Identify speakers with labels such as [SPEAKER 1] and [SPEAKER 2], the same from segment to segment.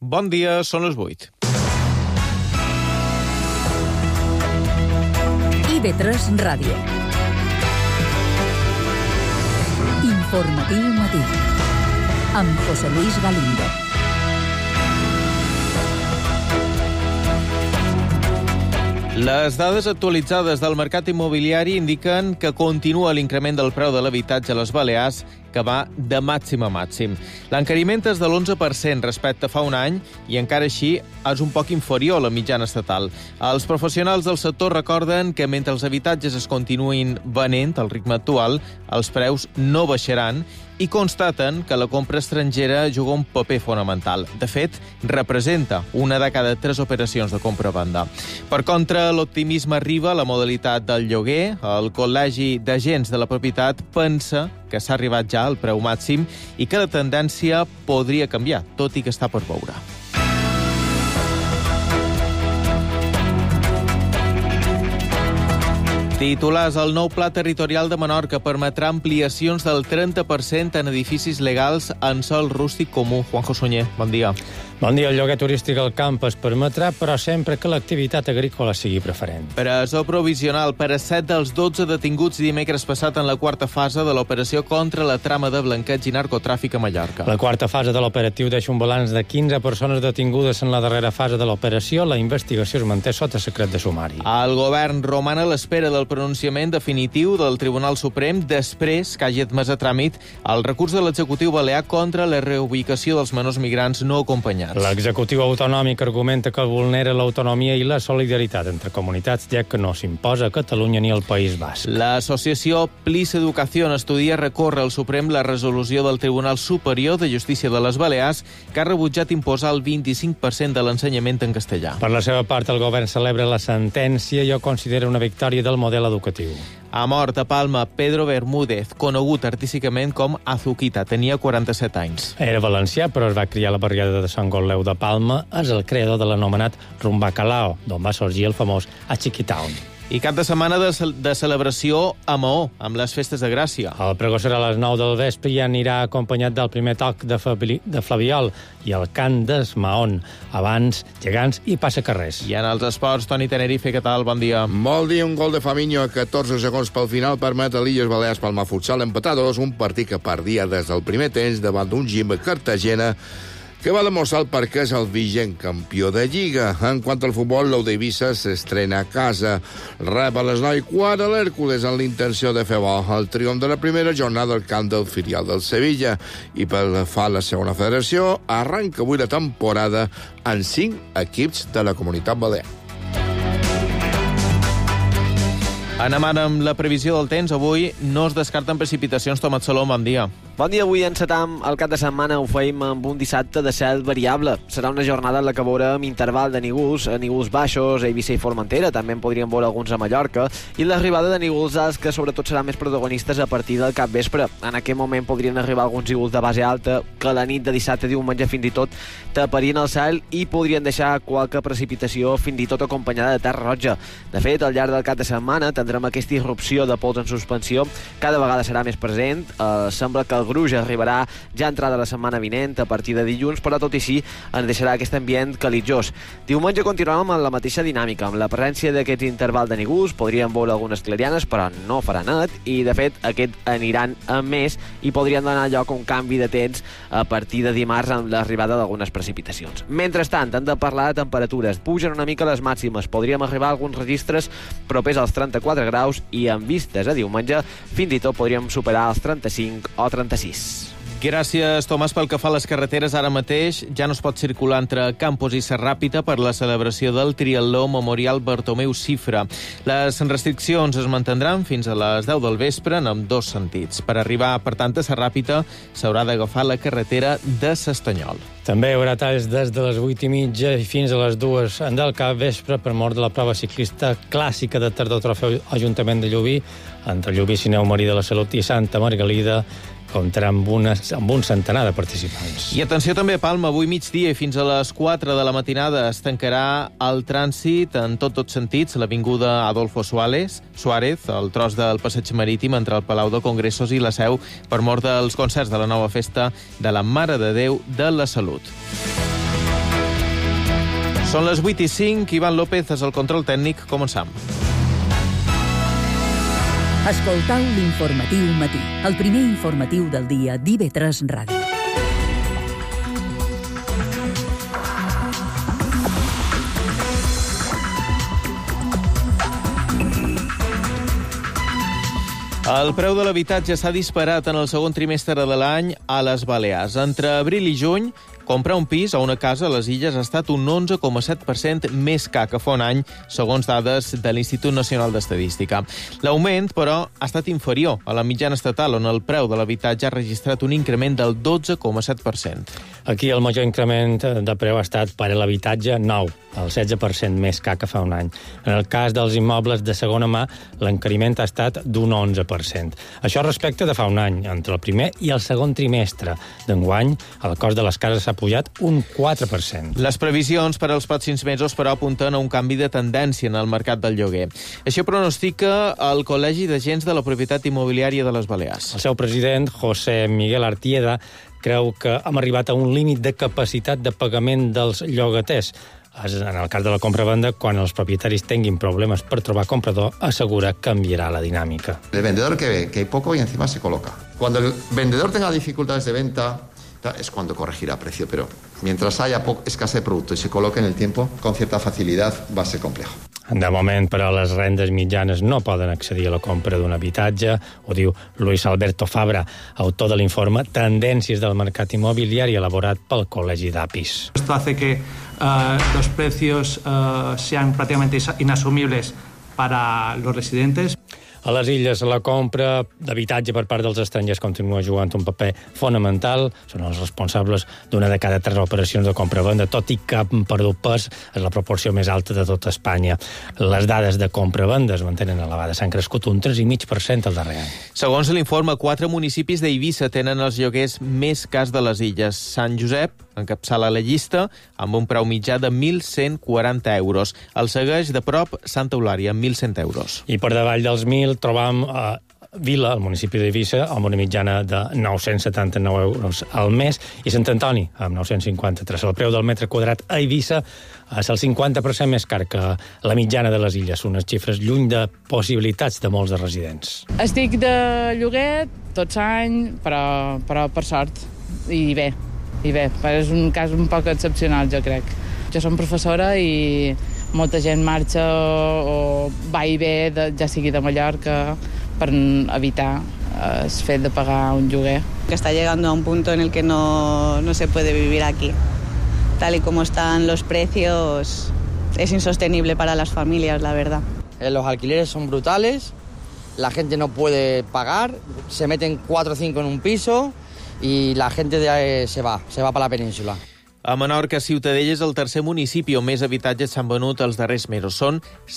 [SPEAKER 1] Bon dia, són les 8.
[SPEAKER 2] IB3 Ràdio. Informatiu matí. Amb José Luis Galindo.
[SPEAKER 1] Les dades actualitzades del mercat immobiliari indiquen que continua l'increment del preu de l'habitatge a les Balears, que va de màxim a màxim. L'encariment és de l'11% respecte a fa un any i encara així és un poc inferior a la mitjana estatal. Els professionals del sector recorden que mentre els habitatges es continuïn venent al ritme actual, els preus no baixaran i constaten que la compra estrangera juga un paper fonamental. De fet, representa una de cada 3 operacions de compra-venda. Per contra, l'optimisme arriba a la modalitat del lloguer. El Col·legi d'Agents de la Propietat pensa que s'ha arribat ja al preu màxim i que la tendència podria canviar, tot i que està per veure. Titulars: el nou pla territorial de Menorca permetrà ampliacions del 30% en edificis legals en sòl rústic comú. Juanjo Sunyer, bon dia.
[SPEAKER 3] Bon dia. El lloguer turístic al camp es permetrà, però sempre que l'activitat agrícola sigui preferent.
[SPEAKER 1] Presó provisional per a 7 dels 12 detinguts dimecres passat en la quarta fase de l'operació contra la trama de blanqueig i narcotràfic a Mallorca.
[SPEAKER 3] La quarta fase de l'operatiu deixa un balanç de 15 persones detingudes en la darrera fase de l'operació. La investigació es manté sota secret de sumari.
[SPEAKER 1] El govern roman a l'espera del pronunciament definitiu del Tribunal Suprem després que hagi admès a tràmit el recurs de l'executiu balear contra la reubicació dels menors migrants no acompanyats.
[SPEAKER 3] L'executiu autonòmic argumenta que vulnera l'autonomia i la solidaritat entre comunitats, ja que no s'imposa a Catalunya ni al País Basc.
[SPEAKER 1] L'associació Plis Educación estudia recórrer al Suprem la resolució del Tribunal Superior de Justícia de les Balears, que ha rebutjat imposar el 25% de l'ensenyament en castellà.
[SPEAKER 3] Per la seva part, el govern celebra la sentència i ho considera una victòria del model educatiu.
[SPEAKER 1] Ha mort a Palma Pedro Bermúdez, conegut artísticament com Azuquita. Tenia 47 anys.
[SPEAKER 3] Era valencià, però es va criar a la barriada de Sant Gotleu de Palma. És el creador de l'anomenat Rumba Calao, d'on va sorgir el famós A Chiquitown.
[SPEAKER 1] I cap de setmana de celebració a Maó, amb les festes de Gràcia.
[SPEAKER 3] El pregó serà a les 9 del vespre i anirà acompanyat del primer toc de Flabiol i el cant des Mahón, abans gegants i passacarrers.
[SPEAKER 1] I en els esports, Toni Tenerife, què tal? Bon dia.
[SPEAKER 4] Bon dia. Un gol de Fabinho a 14 segons pel final permet a l'Illes Balears Palma Futsal empatar 2, un partit que perdia des del primer temps davant d'un Gimba Cartagena que va demostrar per què és el vigent campió de Lliga. En quant al futbol, l'Ou d'Eivissa s'estrena a casa. Rep a les 9:15 l'Hèrcules amb l'intenció de fer bo el triomf de la primera jornada al camp del filial del Sevilla. I pel que fa a la segona federació, arranca avui la temporada en 5 equips de la Comunitat Balear.
[SPEAKER 1] Anem ara amb la previsió del temps. Avui no es descarten precipitacions. Tomat Salom, bon dia.
[SPEAKER 5] Bon dia. Avui encetam el cap de setmana. Ho feim amb un dissabte de cel variable. Serà una jornada en la que veurem interval de nígols baixos a Eivissa i Formentera. També en podríem veure alguns a Mallorca. I l'arribada de nígols alts, que sobretot seran més protagonistes a partir del capvespre. En aquest moment podrien arribar alguns nígols de base alta que la nit de dissabte, diumenge, fins i tot taparien el cel i podrien deixar qualque precipitació, fins i tot acompanyada de terra roja. De fet, al llarg del cap de setmana tindrem aquesta irrupció de pols en suspensió. Cada vegada serà més present. Sembla que el gruix arribarà ja entrada la setmana vinent, a partir de dilluns, però tot i així ens deixarà aquest ambient calitjós. Diumenge continuarem amb la mateixa dinàmica, amb la presència d'aquests intervals de nígols. Podríem veure algunes clarianes, però no farà net, i de fet aquests aniran a més i podrien donar lloc a un canvi de temps a partir de dimarts amb l'arribada d'algunes precipitacions. Mentrestant, hem de parlar de temperatures. Pugen una mica les màximes. Podríem arribar a alguns registres propers als 34 graus i amb vistes a diumenge fins i tot podríem superar els 35 o 36.
[SPEAKER 1] Gràcies, Tomàs. Pel que fa a les carreteres, ara mateix ja no es pot circular entre Campos i Serràpita per la celebració del Triatló Memorial Bartomeu Cifra. Les restriccions es mantindran fins a les 10 del vespre en ambdós sentits. Per arribar, per tant, a Serràpita s'haurà d'agafar la carretera de s'Estanyol.
[SPEAKER 3] També hi haurà talls des de les 8:30 i fins a les 2 del capvespre per mort de la prova ciclista clàssica de tardor trofeu Ajuntament de Llubí, entre Llubí, Sineu Marí de la Salut i Santa Margalida, comptarà amb un centenar de participants.
[SPEAKER 1] I atenció també a Palma, avui migdia i fins a les 4 de la matinada es tancarà el trànsit en tots sentits, l'avinguda Adolfo Suárez, el tros del passeig marítim entre el Palau de Congressos i la Seu per mort dels concerts de la nova festa de la Mare de Déu de la Salut. Són les 8:05, Ivan López és el control tècnic, començam.
[SPEAKER 2] Escoltau l'informatiu matí, el primer informatiu del dia d'IV3 Ràdio.
[SPEAKER 1] El preu de l'habitatge s'ha disparat en el segon trimestre de l'any a les Balears. Entre abril i juny, comprar un pis o una casa a les Illes ha estat un 11,7% més car que fa un any, segons dades de l'Institut Nacional d'Estadística. L'augment, però, ha estat inferior a la mitjana estatal, on el preu de l'habitatge ha registrat un increment del 12,7%.
[SPEAKER 3] Aquí el major increment de preu ha estat per a l'habitatge nou, el 16% més car que fa un any. En el cas dels immobles de segona mà, l'encariment ha estat d'un 11%. Això respecte de fa un any. Entre el primer i el segon trimestre d'enguany, el cost de les cases s'ha pujat un 4%.
[SPEAKER 1] Les previsions per als pròxims mesos, però, apunten a un canvi de tendència en el mercat del lloguer. Això pronostica el Col·legi d'Agents de la Propietat Immobiliària de les Balears.
[SPEAKER 3] El seu president, José Miguel Artieda, creu que hem arribat a un límit de capacitat de pagament dels llogaters. En el cas de la compra-venda, quan els propietaris tinguin problemes per trobar comprador, assegura que canviarà la dinàmica.
[SPEAKER 6] El vendedor que ve que hay poco y encima se coloca. Cuando el vendedor tenga dificultades de venta, es cuando corregirá precio, pero mientras haya escasez de producto y se coloque en el tiempo, con cierta facilidad va a ser complejo.
[SPEAKER 3] De moment, però, les rendes mitjanes no poden accedir a la compra d'un habitatge, ho diu Luis Alberto Fabra, autor de l'informe Tendències del mercat immobiliari elaborat pel Col·legi d'APIS.
[SPEAKER 7] Esto hace que los precios sean prácticamente inasumibles para los residentes.
[SPEAKER 3] A les Illes, la compra d'habitatge per part dels estrangers continua jugant un paper fonamental. Són els responsables d'una de cada 3 operacions de compra-venda, tot i que han perdut pes, és la proporció més alta de tota Espanya. Les dades de compra-venda es mantenen elevades, han crescut un 3,5% el darrer any.
[SPEAKER 1] Segons l'informe, 4 municipis d'Eivissa tenen els lloguers més cars de les Illes. Sant Josep encapçala la llista amb un preu mitjà de 1.140 euros. El segueix de prop Santa Eulària, amb 1.100 euros.
[SPEAKER 3] I per davall dels 1.000 trobam Vila, al municipi d'Eivissa, amb una mitjana de 979 euros al mes, i Sant Antoni, amb 953. El preu del metre quadrat a Eivissa és el 50% més car que la mitjana de les Illes, unes xifres lluny de possibilitats de molts de residents.
[SPEAKER 8] Estic de lloguer tot l'any, però per sort, i bé, és un cas un poc excepcional, jo crec. Jo som professora i molta gent marxa o va i ve, ja sigui de Mallorca, per evitar el fet de pagar un lloguer.
[SPEAKER 9] Que está llegando a un punto en el que no se puede vivir aquí. Tal y como están los precios, es insostenible para las familias, la verdad.
[SPEAKER 10] Los alquileres son brutales, la gente no puede pagar, se meten 4 o 5 en un piso y la gente se va para la península.
[SPEAKER 1] A Menorca, Ciutadella és el tercer municipi on més habitatges s'han venut els darrers mesos. Són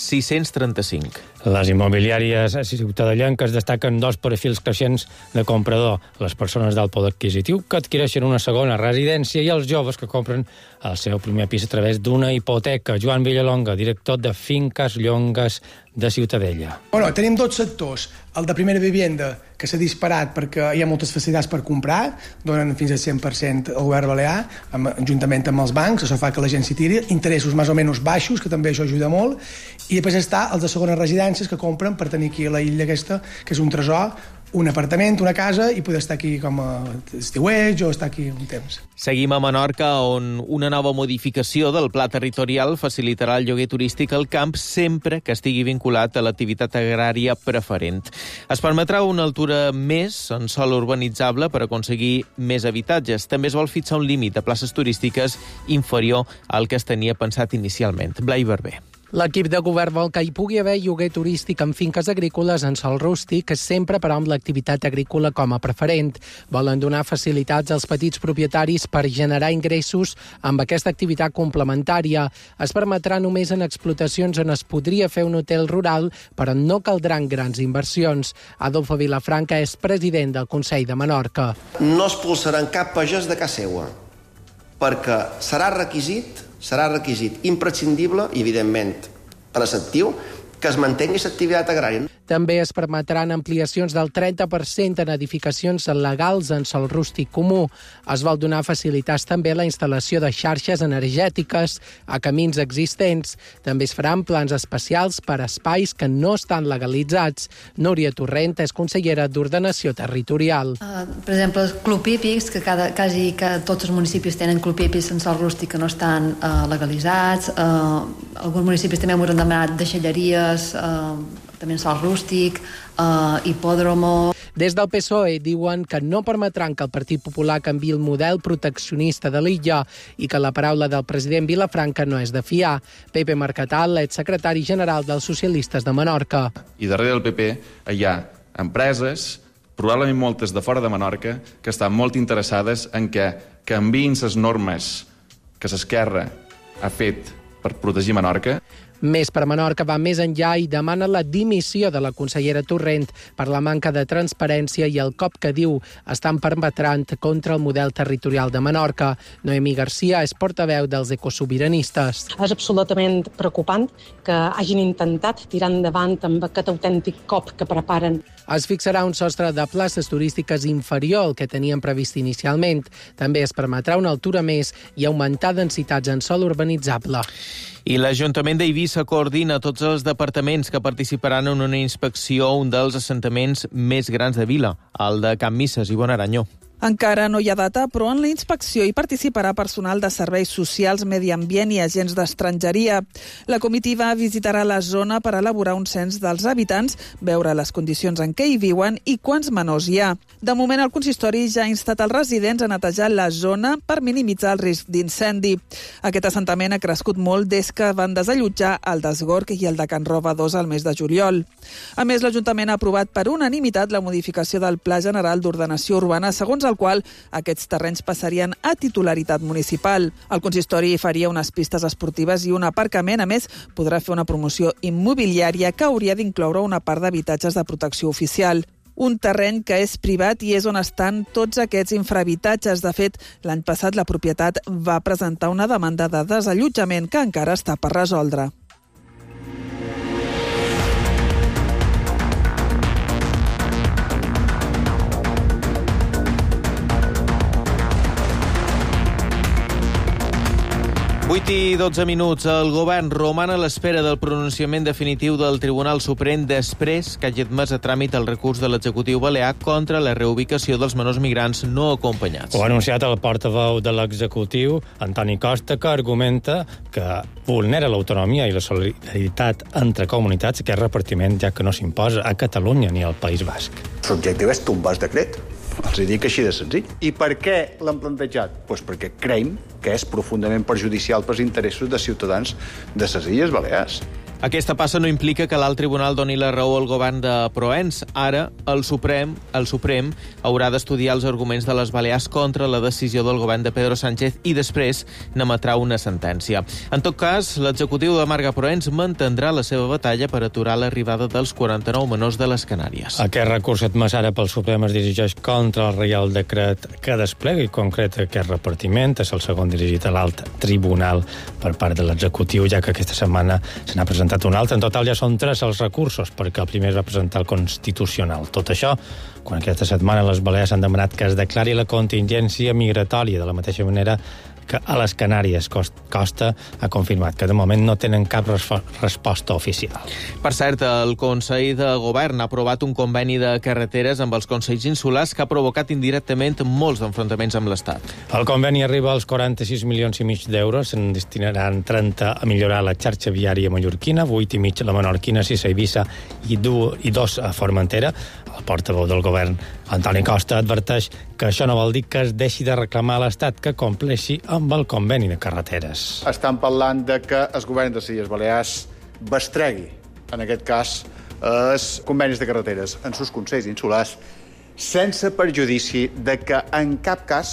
[SPEAKER 1] 635.
[SPEAKER 3] Les immobiliàries ciutadellenques destaquen 2 perfils creixents de comprador. Les persones d'alt poder adquisitiu que adquireixen una segona residència i els joves que compren el seu primer pis a través d'una hipoteca. Joan Villalonga, director de Finques Llongues de Ciutadella.
[SPEAKER 11] Bueno, tenim 2 sectors. El de primera vivenda, que s'ha disparat perquè hi ha moltes facilitats per comprar, donen fins al 100% al govern balear, juntament amb els bancs, això fa que la gent s'hi tiri, interessos més o menys baixos, que també això ajuda molt, i després està els de segones residències que compren per tenir aquí a la illa aquesta, que és un tresor, un apartament, una casa, i poder estar aquí com a estiueig o estar aquí un temps.
[SPEAKER 1] Seguim a Menorca, on una nova modificació del pla territorial facilitarà el lloguer turístic al camp sempre que estigui vinculat a l'activitat agrària preferent. Es permetrà una altura més en sòl urbanitzable per aconseguir més habitatges. També es vol fixar un límit de places turístiques inferior al que es tenia pensat inicialment. Blai Barber.
[SPEAKER 12] L'equip de govern vol que hi pugui haver lloguer turístic en finques agrícoles en sòl rústic, sempre però amb l'activitat agrícola com a preferent. Volen donar facilitats als petits propietaris per generar ingressos amb aquesta activitat complementària. Es permetrà només en explotacions on es podria fer un hotel rural, però no caldran grans inversions. Adolfo Vilafranca és president del Consell de Menorca.
[SPEAKER 13] No expulsaran cap pagès de casa seva, perquè serà requisit imprescindible i, evidentment, preceptiu, que es mantengui l'activitat agrària.
[SPEAKER 12] També es permetran ampliacions del 30% en edificacions legals en sòl rústic comú. Es vol donar facilitats també a la instal·lació de xarxes energètiques a camins existents. També es faran plans especials per a espais que no estan legalitzats. Núria Torrent és consellera d'Ordenació Territorial.
[SPEAKER 14] Per exemple, els club hípics, que quasi tots els municipis tenen club hípics en sòl rústic que no estan legalitzats. Alguns municipis també hauran demanat deixalleries, també en sòl rústic, hipòdromo.
[SPEAKER 12] Des del PSOE diuen que no permetran que el Partit Popular canviï el model proteccionista de l'illa i que la paraula del president Vilafranca no és de fiar. Pepe Mercatal, exsecretari general dels socialistes de Menorca.
[SPEAKER 15] I darrere del PP hi ha empreses, probablement moltes de fora de Menorca, que estan molt interessades en que canviïn les normes que l'Esquerra ha fet per protegir Menorca.
[SPEAKER 12] Més per Menorca va més enllà i demana la dimissió de la consellera Torrent per la manca de transparència i el cop que diu estan perpetrant contra el model territorial de Menorca. Noemí Garcia és portaveu dels ecosobiranistes.
[SPEAKER 16] És absolutament preocupant que hagin intentat tirar endavant amb aquest autèntic cop que preparen.
[SPEAKER 12] Es fixarà un sostre de places turístiques inferior al que tenien previst inicialment. També es permetrà una altura més i augmentar densitats en sòl urbanitzable.
[SPEAKER 1] I l'Ajuntament d'Eivissa coordina tots els departaments que participaran en una inspecció a un dels assentaments més grans de Vila, el de Can Misses i Bonaranyó.
[SPEAKER 17] Encara no hi ha data, però en la inspecció hi participarà personal de serveis socials, medi ambient i agents d'estrangeria. La comitiva visitarà la zona per elaborar un cens dels habitants, veure les condicions en què hi viuen i quants menors hi ha. De moment, el consistori ja ha instat els residents a netejar la zona per minimitzar el risc d'incendi. Aquest assentament ha crescut molt des que van desallotjar el d'Esgorg i el de Can Roba 2 al mes de juliol. A més, l'Ajuntament ha aprovat per unanimitat la modificació del Pla General d'Ordenació Urbana, segons el qual aquests terrenys passarien a titularitat municipal. El consistori faria unes pistes esportives i un aparcament. A més, podrà fer una promoció immobiliària que hauria d'incloure una part d'habitatges de protecció oficial. Un terreny que és privat i és on estan tots aquests infrahabitatges. De fet, l'any passat la propietat va presentar una demanda de desallotjament que encara està per resoldre.
[SPEAKER 1] I 12 minuts. El govern roman a l'espera del pronunciament definitiu del Tribunal Suprem després que hagi admès a tràmit el recurs de l'executiu balear contra la reubicació dels menors migrants no acompanyats.
[SPEAKER 3] Ho ha anunciat el portaveu de l'executiu, Antoni Costa, que argumenta que vulnera l'autonomia i la solidaritat entre comunitats aquest repartiment, ja que no s'imposa a Catalunya ni al País Basc.
[SPEAKER 18] L'objectiu és tombar el decret. Els dic així de senzill. I per què l'han plantejat? Pues perquè creiem que és profundament perjudicial pels interessos de ciutadans de les Illes Balears.
[SPEAKER 1] Aquesta passa no implica que l'alt tribunal doni la raó al govern de Proens. Ara, el Suprem haurà d'estudiar els arguments de les Balears contra la decisió del govern de Pedro Sánchez i després n'emetrà una sentència. En tot cas, l'executiu de Marga Proens mantindrà la seva batalla per aturar l'arribada dels 49 menors de les Canàries.
[SPEAKER 3] Aquest recurs admès ara pel Suprem es dirigeix contra el Reial Decret que desplega i concreta aquest repartiment. És el segon dirigit a l'alt tribunal per part de l'executiu, ja que aquesta setmana se n'ha presentat un altre. En total ja són 3 els recursos, perquè el primer es va presentar al Constitucional. Tot això, quan aquesta setmana les Balears han demanat que es declari la contingència migratòria de la mateixa manera que a les Canàries. Costa ha confirmat que de moment no tenen cap resposta oficial.
[SPEAKER 1] Per cert, el Consell de Govern ha aprovat un conveni de carreteres amb els consells insulars que ha provocat indirectament molts enfrontaments amb l'Estat.
[SPEAKER 3] El conveni arriba als 46 milions i mig d'euros. Se'n destinaran 30 a millorar la xarxa viària mallorquina, 8 i mig a la menorquina, 6 a Eivissa i 2 a Formentera. El portaveu del govern, Antoni Costa, adverteix que això no vol dir que es deixi de reclamar a l'Estat que compleixi amb el conveni de carreteres.
[SPEAKER 18] Estan parlant de que el govern de les Illes Balears bestregui, en aquest cas, els convenis de carreteres en sus consells insulars, sense perjudici de que en cap cas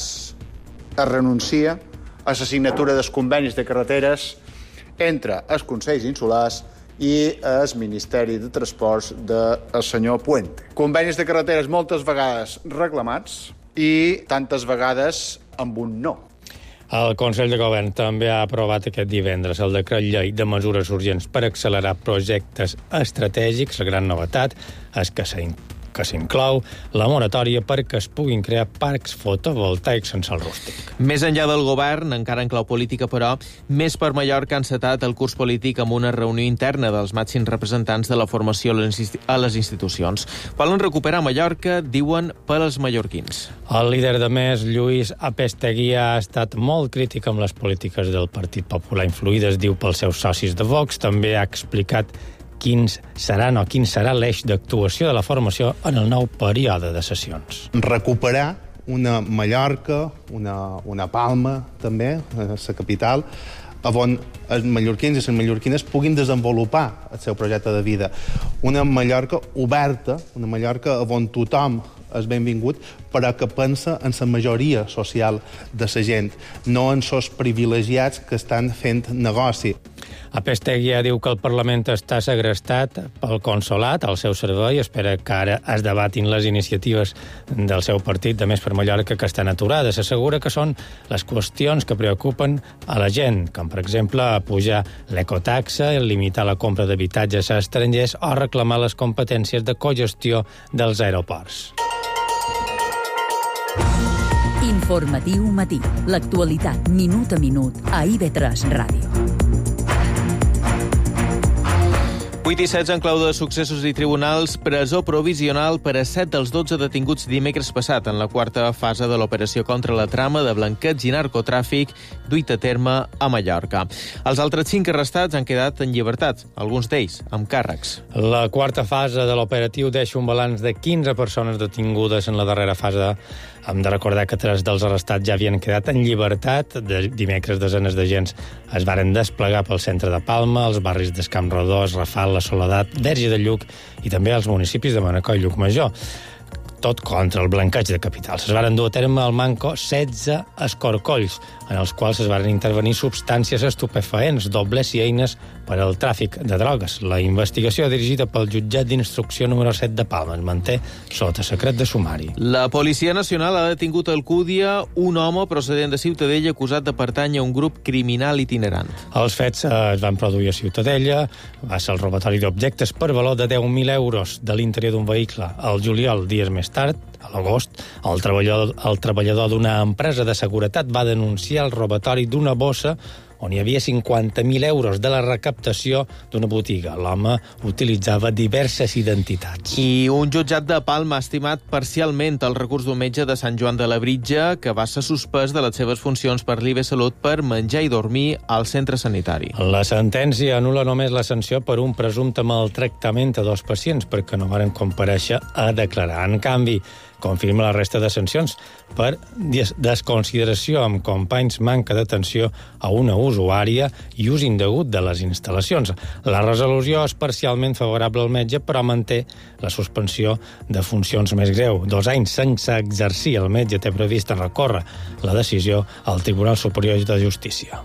[SPEAKER 18] es renuncia a la signatura dels convenis de carreteres entre els consells insulars i el Ministeri de Transports del senyor Puente. Convenis de carreteres moltes vegades reclamats i tantes vegades amb un no.
[SPEAKER 3] El Consell de Govern també ha aprovat aquest divendres el decret llei de mesures urgents per accelerar projectes estratègics. La gran novetat és que s'inclou la moratòria perquè es puguin crear parcs fotovoltaics en sòl rústic.
[SPEAKER 1] Més enllà del govern, encara en clau política, però, Més per Mallorca ha encetat el curs polític amb una reunió interna dels màxims representants de la formació a les institucions. Volen recuperar Mallorca, diuen, per als mallorquins.
[SPEAKER 3] El líder de Més, Lluís Apestegui, ha estat molt crític amb les polítiques del Partit Popular influïdes, diu, pels seus socis de Vox. També ha explicat quin serà l'eix d'actuació de la formació en el nou període de sessions.
[SPEAKER 19] Recuperar una Mallorca, una Palma, també, la capital, on els mallorquins i les mallorquines puguin desenvolupar el seu projecte de vida. Una Mallorca oberta, una Mallorca on tothom és benvingut, però que pensa en la majoria social de la gent, no en els privilegiats que estan fent negoci.
[SPEAKER 3] Apestegui diu que el Parlament està segrestat pel Consolat al seu servei. Espera que ara es debatin les iniciatives del seu partit de Més per Mallorca que estan aturades. Assegura que són les qüestions que preocupen a la gent, com per exemple pujar l'ecotaxa, limitar la compra d'habitatges a estrangers o reclamar les competències de cogestió dels aeroports.
[SPEAKER 2] Informatiu matí. L'actualitat minut a minut a IB3 Ràdio.
[SPEAKER 1] 8 i 16 en clau de successos i tribunals, presó provisional per a 7 dels 12 detinguts dimecres passat en la quarta fase de l'operació contra la trama de blanqueig i narcotràfic duit a terme a Mallorca. Els altres 5 arrestats han quedat en llibertat, alguns d'ells amb càrrecs.
[SPEAKER 3] La quarta fase de l'operatiu deixa un balanç de 15 persones detingudes en la darrera fase. Hem de recordar que 3 dels arrestats ja havien quedat en llibertat. Dimecres desenes d'agents es varen desplegar pel centre de Palma, els barris d'Escamp Rodós, Rafal, La Soledat, Verge de Lluc i també als municipis de Manacor i Llucmajor. Tot contra el blanqueig de capitals. Es varen dur a terme al manco 16 escorcolls, en els quals es varen intervenir substàncies estupefaents, dobles i eines per al tràfic de drogues. La investigació dirigida pel jutjat d'instrucció número 7 de Palma es manté sota secret de sumari.
[SPEAKER 1] La Policia Nacional ha detingut a Alcúdia un home procedent de Ciutadella acusat de pertànyer a un grup criminal itinerant.
[SPEAKER 3] Els fets es van produir a Ciutadella. Va ser el robatori d'objectes per valor de 10.000 euros de l'interior d'un vehicle al juliol, dies més tard, a l'agost, el treballador d'una empresa de seguretat va denunciar el robatori d'una bossa on hi havia 50.000 euros de la recaptació d'una botiga. L'home utilitzava diverses identitats.
[SPEAKER 1] I un jutjat de Palma ha estimat parcialment el recurs d'un metge de Sant Joan de Labritja que va ser suspès de les seves funcions per l'IB Salut per menjar i dormir al centre sanitari.
[SPEAKER 3] La sentència anul·la només la sanció per un presumpte maltractament a 2 pacients perquè no varen comparèixer a declarar. En canvi, confirma la resta de sancions per desconsideració amb companys, manca d'atenció a una usuària i ús indegut de les instal·lacions. La resolució és parcialment favorable al metge, però manté la suspensió de funcions més greu. 2 anys sense exercir. El metge té previst recórrer la decisió al Tribunal Superior de Justícia.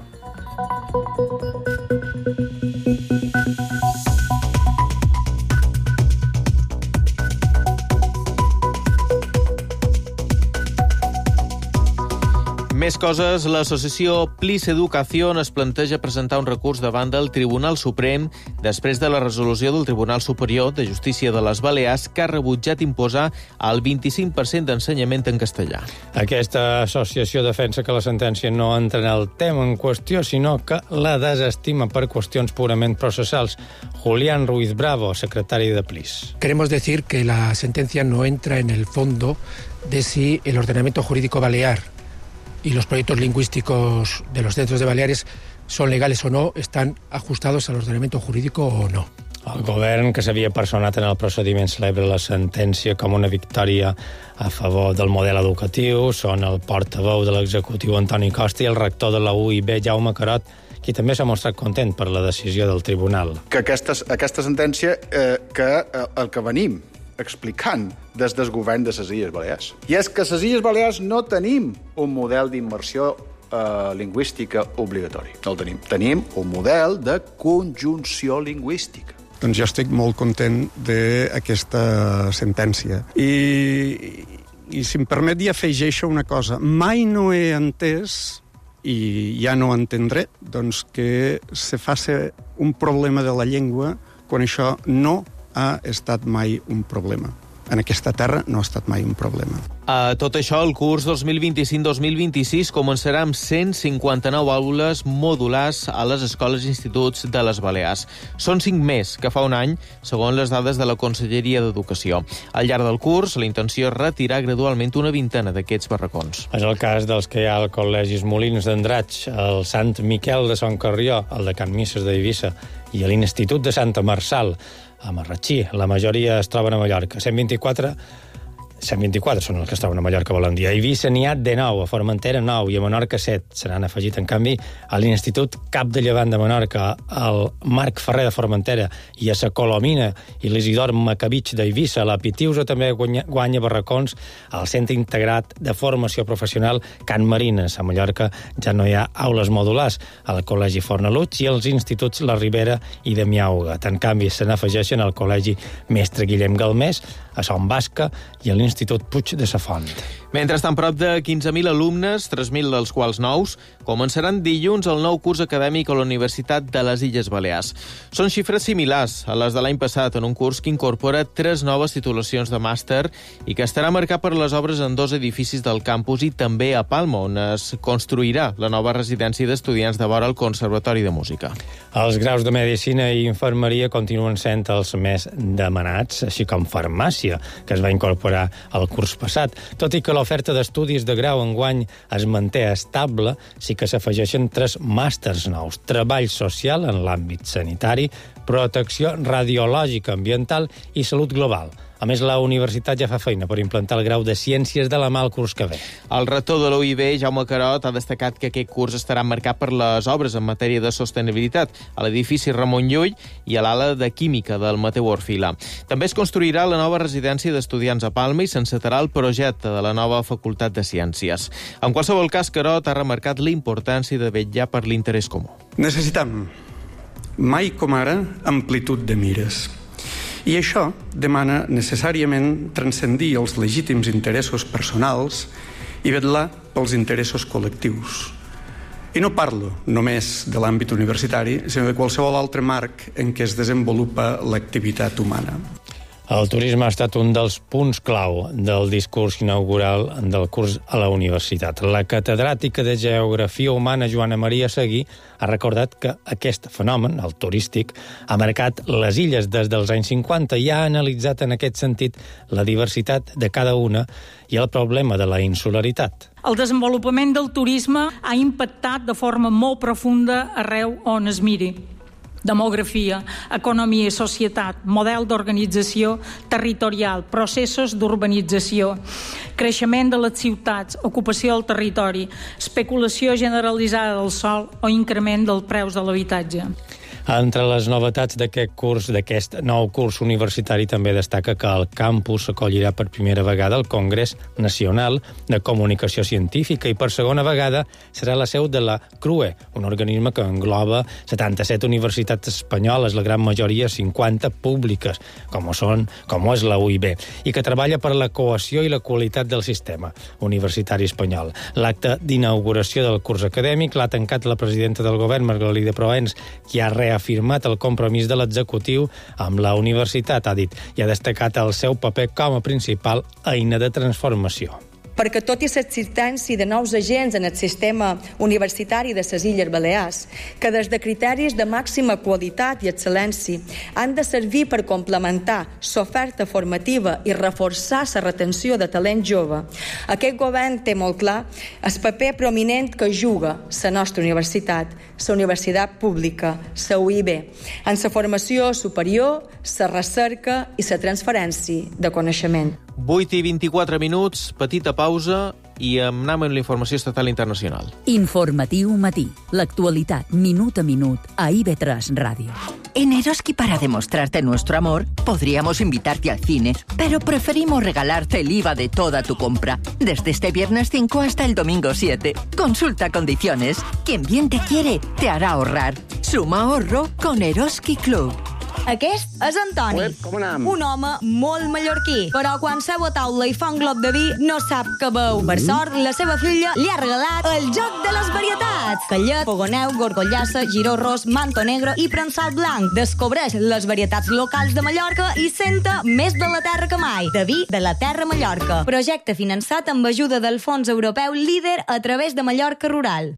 [SPEAKER 1] Més coses, l'associació Plis Educación es planteja presentar un recurs davant del Tribunal Suprem després de la resolució del Tribunal Superior de Justícia de les Balears que ha rebutjat imposar el 25% d'ensenyament en castellà.
[SPEAKER 3] Aquesta associació defensa que la sentència no entra en el tema en qüestió, sinó que la desestima per qüestions purament processals. Julián Ruiz Bravo, secretari de Plis.
[SPEAKER 20] Queremos decir que la sentencia no entra en el fondo de si el ordenamiento jurídico balear y los proyectos lingüísticos de los centros de Baleares son legales o no, están ajustados al ordenamiento jurídico o no.
[SPEAKER 3] El govern, que s'havia personat en el procediment, celebra la sentència com una victòria a favor del model educatiu. Són el portaveu de l'executiu Antoni Costa i el rector de la UIB, Jaume Carot, qui també s'ha mostrat content per la decisió del tribunal.
[SPEAKER 18] Que aquesta sentència, el que venim explicant des del govern de les Illes Balears. I és que a les Illes Balears no tenim un model d'immersió lingüística obligatori. No el tenim. Tenim un model de conjunció lingüística.
[SPEAKER 21] Doncs jo estic molt content d'aquesta sentència. I si em permet, ja afegeixo una cosa. Mai no he entès i ja no entendré doncs, que se faci un problema de la llengua quan això no ha estat mai un problema. En aquesta terra no ha estat mai un problema.
[SPEAKER 1] A tot això, el curs 2025-2026 començarà amb 159 aules modulars a les escoles i instituts de les Balears. Són 5 més que fa un any, segons les dades de la Conselleria d'Educació. Al llarg del curs, la intenció és retirar gradualment una vintena d'aquests barracons.
[SPEAKER 3] És el cas dels que hi ha al Col·legis Molins d'Andratx, el Sant Miquel de Son Carrió, el de Can Misses d'Eivissa i l'Institut de Santa Marçal, a Marratxí. La majoria es troben a Mallorca. 124 són els que es troben a Mallorca, volen dir. A Eivissa n'hi ha de 9, a Formentera 9 i a Menorca 7. Se n'han afegit, en canvi, a l'Institut Cap de Llevant de Menorca, al Marc Ferrer de Formentera i a Sa Colomina i l'Isidor Macabich d'Eivissa. La Pitiusa també guanya barracons al Centre Integrat de Formació Professional Can Marines. A Mallorca ja no hi ha aules modulars al Col·legi Fornalutx i als instituts La Ribera i de Miauga. En canvi, se n'afegeixen al Col·legi Mestre Guillem Galmés, a Son Basca i a l'Institut Puig de sa Font.
[SPEAKER 1] Mentrestant, prop de 15.000 alumnes, 3.000 dels quals nous, començaran dilluns el nou curs acadèmic a la Universitat de les Illes Balears. Són xifres similars a les de l'any passat, en un curs que incorpora 3 noves titulacions de màster i que estarà marcat per les obres en 2 edificis del campus i també a Palma, on es construirà la nova residència d'estudiants de vora el Conservatori de Música.
[SPEAKER 3] Els graus de Medicina i Infermeria continuen sent els més demanats, així com Farmàcia, que es va incorporar al curs passat. Tot i que l'oferta d'estudis de grau enguany es manté estable, sí que s'afegeixen 3 màsters nous: treball social en l'àmbit sanitari, protecció radiològica ambiental i salut global. A més, la universitat ja fa feina per implantar el grau de Ciències de la mà al curs que ve.
[SPEAKER 1] El rector de la UIB, Jaume Carot, ha destacat que aquest curs estarà marcat per les obres en matèria de sostenibilitat a l'edifici Ramon Llull i a l'ala de Química del Mateu Orfila. També es construirà la nova residència d'estudiants a Palma i s'encetarà el projecte de la nova Facultat de Ciències. En qualsevol cas, Carot ha remarcat la importància de vetllar per l'interès comú.
[SPEAKER 21] Necessitem, mai com ara, amplitud de mires. I això demana necessàriament transcendir els legítims interessos personals i vetllar pels interessos col·lectius. I no parlo només de l'àmbit universitari, sinó de qualsevol altre marc en què es desenvolupa l'activitat humana.
[SPEAKER 3] El turisme ha estat un dels punts clau del discurs inaugural del curs a la universitat. La catedràtica de Geografia Humana, Joana Maria Seguí, ha recordat que aquest fenomen, el turístic, ha marcat les illes des dels anys 50 i ha analitzat en aquest sentit la diversitat de cada una i el problema de la insularitat.
[SPEAKER 4] El desenvolupament del turisme ha impactat de forma molt profunda arreu on es miri. Demografia, economia i societat, model d'organització territorial, processos d'urbanització, creixement de les ciutats, ocupació del territori, especulació generalitzada del sòl o increment dels preus de l'habitatge.
[SPEAKER 3] Entre les novetats d'aquest nou curs universitari també destaca que el campus acollirà per primera vegada el Congrés Nacional de Comunicació Científica i per segona vegada serà la seu de la CRUE, un organisme que engloba 77 universitats espanyoles, la gran majoria 50 públiques, com és la UIB, i que treballa per la cohesió i la qualitat del sistema universitari espanyol. L'acte d'inauguració del curs acadèmic l'ha tancat la presidenta del govern, Margalida Proens, qui ha reafirmat el compromís de l'executiu amb la universitat, ha dit, i ha destacat el seu paper com a principal eina de transformació.
[SPEAKER 22] Perquè tot i l'existència de nous agents en el sistema universitari de les Illes Balears, que des de criteris de màxima qualitat i excel·lència han de servir per complementar l'oferta formativa i reforçar la retenció de talent jove, aquest govern té molt clar el paper prominent que juga la nostra universitat, la universitat pública, la UIB, en la formació superior, la recerca i la transferència de coneixement.
[SPEAKER 1] 8:24, petita pausa i anem amb la informació estatal internacional.
[SPEAKER 2] Informatiu Matí. L'actualitat minut a minut a IB3 Radio.
[SPEAKER 23] En Eroski, para demostrarte nuestro amor, podríamos invitarte al cine, pero preferimos regalarte el IVA de toda tu compra, desde este viernes 5 hasta el domingo 7. Consulta condiciones. Quien bien te quiere, te hará ahorrar. Suma ahorro con Eroski Club.
[SPEAKER 5] Aquest és Antoni, un home molt mallorquí, però quan seu a taula i fa un glob de vi no sap què veu. Per sort, la seva filla li ha regalat el joc de les varietats. Callet, fogoneu, gorgollassa, giró ros, manto negro i prensal blanc. Descobreix les varietats locals de Mallorca i senta més de la terra que mai. De vi de la terra Mallorca. Projecte finançat amb ajuda del Fons Europeu Líder a través de Mallorca Rural.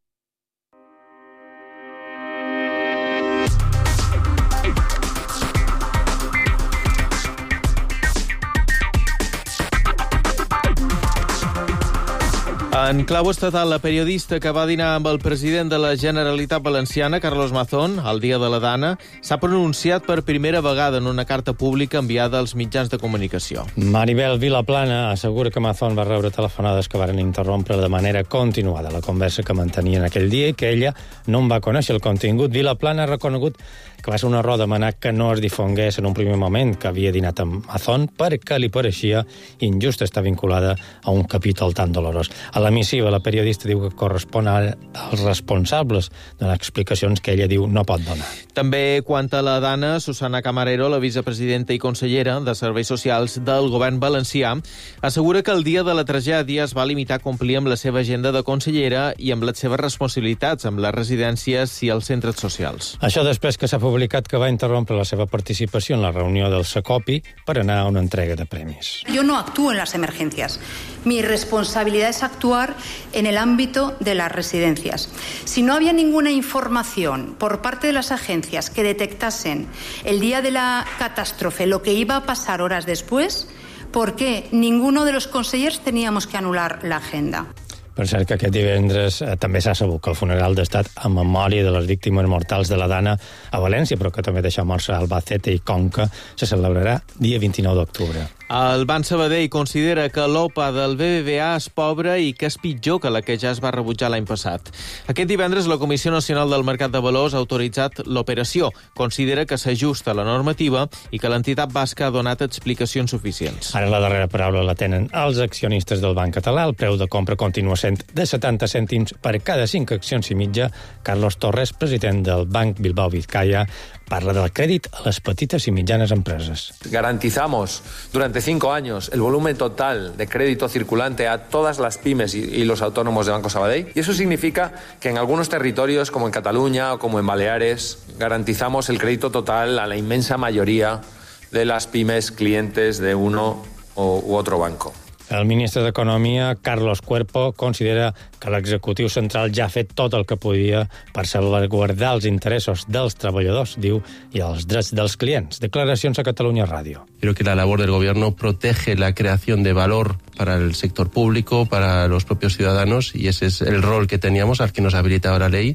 [SPEAKER 1] En clau estatal, la periodista que va dinar amb el president de la Generalitat Valenciana, Carlos Mazón, el dia de la Dana, s'ha pronunciat per primera vegada en una carta pública enviada als mitjans de comunicació.
[SPEAKER 3] Maribel Vilaplana assegura que Mazón va rebre telefonades que varen interrompre de manera continuada la conversa que mantenien aquell dia i que ella no en va conèixer el contingut. Vilaplana ha reconegut que va ser un error demanar que no es difongués en un primer moment que havia dinat amb Mazón perquè li pareixia injust estar vinculada a un capítol tan dolorós. A la missiva, la periodista diu que correspon als responsables de les explicacions que ella diu no pot donar.
[SPEAKER 1] També quant a la Dana, Susana Camarero, la vicepresidenta i consellera de Serveis Socials del govern valencià, assegura que el dia de la tragèdia es va limitar a complir amb la seva agenda de consellera i amb les seves responsabilitats amb les residències i els centres socials.
[SPEAKER 3] Això després que s'ha publicat que va interrompre la seva participació en la reunió del Secopi per anar a una entrega de premis.
[SPEAKER 6] Yo no actúo en las emergencias. Mi responsabilidad es actuar en el ámbito de las residencias. Si no había ninguna información por parte de las agencias que detectasen el día de la catástrofe lo que iba a pasar horas después, ¿por qué ninguno de los consellers teníamos que anular la agenda?
[SPEAKER 3] Per cert que aquest divendres també s'ha sabut que el funeral d'estat en memòria de les víctimes mortals de la Dana a València, però que també deixa morts a Albacete i Conca, se celebrarà dia 29 d'octubre.
[SPEAKER 1] El Banc Sabadell considera que l'OPA del BBVA és pobra i que és pitjor que la que ja es va rebutjar l'any passat. Aquest divendres la Comissió Nacional del Mercat de Valors ha autoritzat l'operació. Considera que s'ajusta a la normativa i que l'entitat basca ha donat explicacions suficients.
[SPEAKER 3] Ara la darrera paraula la tenen els accionistes del Banc Català. El preu de compra continua sent de 70 cèntims per cada 5 accions i mitja. Carlos Torres, president del Banc Bilbao Vizcaya, parla del crèdit a les petites i mitjanes empreses.
[SPEAKER 7] Garantizamos durante 5 años el volumen total de crédito circulante a todas las pymes y los autónomos de Banco Sabadell. Y eso significa que en algunos territorios, como en Cataluña o como en Baleares, garantizamos el crédito total a la inmensa mayoría de las pymes clientes de uno u otro banco.
[SPEAKER 3] El ministre d'Economia, Carlos Cuerpo, considera que l'executiu central ja ha fet tot el que podia per salvaguardar els interessos dels treballadors, diu, i els drets dels clients. Declaracions a Catalunya Ràdio.
[SPEAKER 24] Creo que la labor del gobierno protege la creación de valor para el sector público, para los propios ciudadanos, y ese es el rol que teníamos, al que nos habilitaba la ley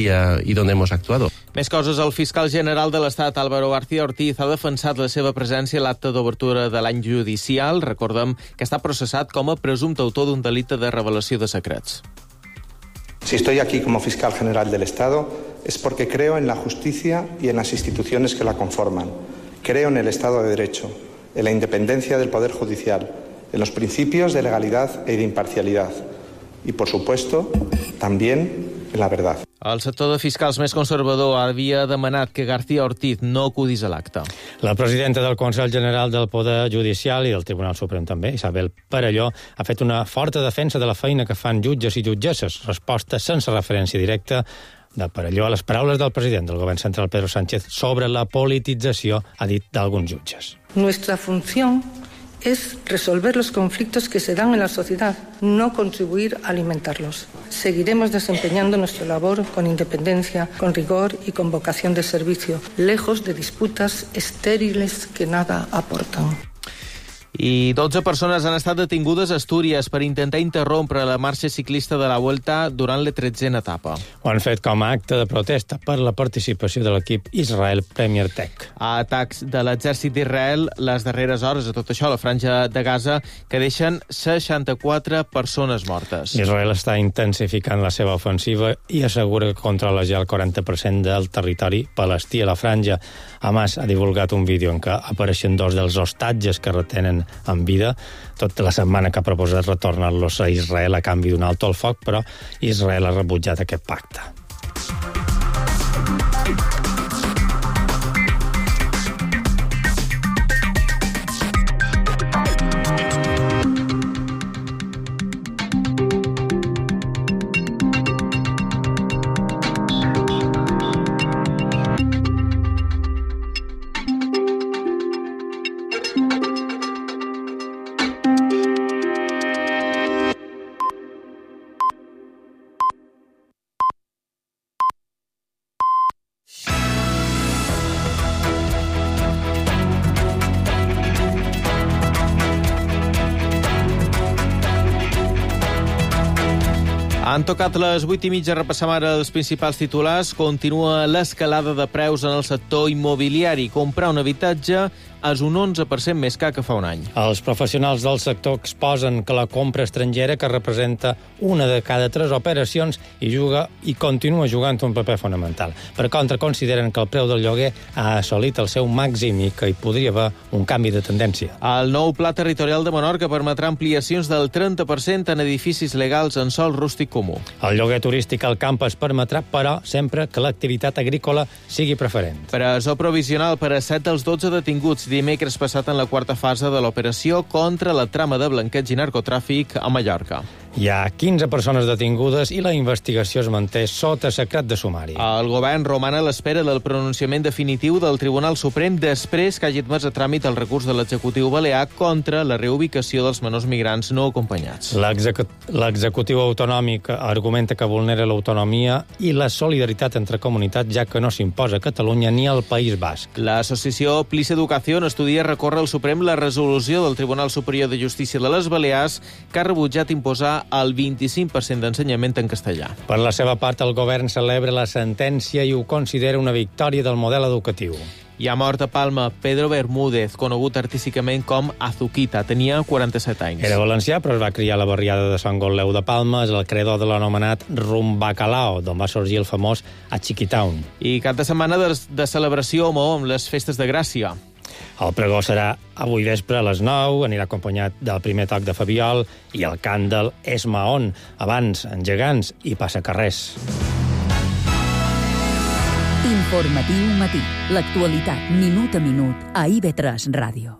[SPEAKER 24] y donde hemos actuado.
[SPEAKER 1] Més coses. El fiscal general de l'Estat, Álvaro García Ortiz, ha defensat la seva presència a l'acte d'obertura de l'any judicial. Recordem que està processat com a presumpte autor d'un delicte de revelació de secrets.
[SPEAKER 25] Si estoy aquí como fiscal general del Estado es porque creo en la justicia y en las instituciones que la conforman. Creo en el Estado de Derecho, en la independencia del Poder Judicial, en los principios de legalidad y de imparcialidad y, por supuesto, también en la verdad.
[SPEAKER 1] El sector de fiscals més conservador havia demanat que García Ortiz no acudís a l'acte.
[SPEAKER 3] La presidenta del Consell General del Poder Judicial i del Tribunal Suprem també, Isabel Perelló, ha fet una forta defensa de la feina que fan jutges i jutgesses. Resposta sense referència directa de Perelló a les paraules del president del Govern Central, Pedro Sánchez, sobre la politització, ha dit, d'alguns jutges.
[SPEAKER 26] Nuestra función es resolver los conflictos que se dan en la sociedad, no contribuir a alimentarlos. Seguiremos desempeñando nuestra labor con independencia, con rigor y con vocación de servicio, lejos de disputas estériles que nada aportan.
[SPEAKER 1] I 12 persones han estat detingudes a Astúries per intentar interrompre la marxa ciclista de la Vuelta durant la 13a etapa.
[SPEAKER 3] Ho han fet com a acte de protesta per la participació de l'equip Israel Premier Tech.
[SPEAKER 1] A atacs de l'exèrcit d'Israel les darreres hores, a tot això, a la franja de Gaza, que deixen 64 persones mortes.
[SPEAKER 3] Israel està intensificant la seva ofensiva i assegura que controla ja el 40% del territori palestí a la franja. Hamas ha divulgat un vídeo en què apareixen dos dels hostatges que retenen en vida. Tota la setmana que ha proposat retornar-los a Israel a canvi d'un alto al foc, però Israel ha rebutjat aquest pacte.
[SPEAKER 1] Han tocat les 8:30, repassem ara els principals titulars. Continua l'escalada de preus en el sector immobiliari. Comprar un habitatge és un 11% més car que fa un any.
[SPEAKER 3] Els professionals del sector exposen que la compra estrangera, que representa una de cada 3 operacions, i continua jugant un paper fonamental. Per contra, consideren que el preu del lloguer ha assolit el seu màxim i que hi podria haver un canvi de tendència.
[SPEAKER 1] El nou Pla Territorial de Menorca permetrà ampliacions del 30% en edificis legals en sòl rústic comú.
[SPEAKER 3] El lloguer turístic al camp es permetrà, però sempre que l'activitat agrícola sigui preferent.
[SPEAKER 1] Presó provisional per a 7 dels 12 detinguts dimecres passat en la quarta fase de l'operació contra la trama de blanqueig i narcotràfic a Mallorca.
[SPEAKER 3] Hi ha 15 persones detingudes i la investigació es manté sota secret de sumari.
[SPEAKER 1] El govern roman a l'espera del pronunciament definitiu del Tribunal Suprem després que hagi admès a tràmit el recurs de l'executiu balear contra la reubicació dels menors migrants no acompanyats.
[SPEAKER 3] L'executiu autonòmic argumenta que vulnera l'autonomia i la solidaritat entre comunitats, ja que no s'imposa a Catalunya ni al País Basc.
[SPEAKER 1] L'associació Plis Educació estudia recórrer al Suprem la resolució del Tribunal Superior de Justícia de les Balears, que ha rebutjat imposar el 25% d'ensenyament en castellà.
[SPEAKER 3] Per la seva part, el govern celebra la sentència i ho considera una victòria del model educatiu.
[SPEAKER 1] Hi ha mort a Palma Pedro Bermúdez, conegut artísticament com Azuquita. Tenia 47 anys.
[SPEAKER 3] Era valencià, però es va criar a la barriada de Sant Gotleu de Palma. És el creador de l'anomenat Rum Bacalao, d'on va sorgir el famós Achiquitown.
[SPEAKER 1] I cap de setmana de celebració amb les festes de Gràcia.
[SPEAKER 3] El pregó serà avui vespre a les 9, anirà acompanyat del primer toc de Fabiol i el cant del Es Mahón, abans engegants i passacarrers.
[SPEAKER 2] Informatiu matí. L'actualitat, minut a minut, a IB3 Ràdio.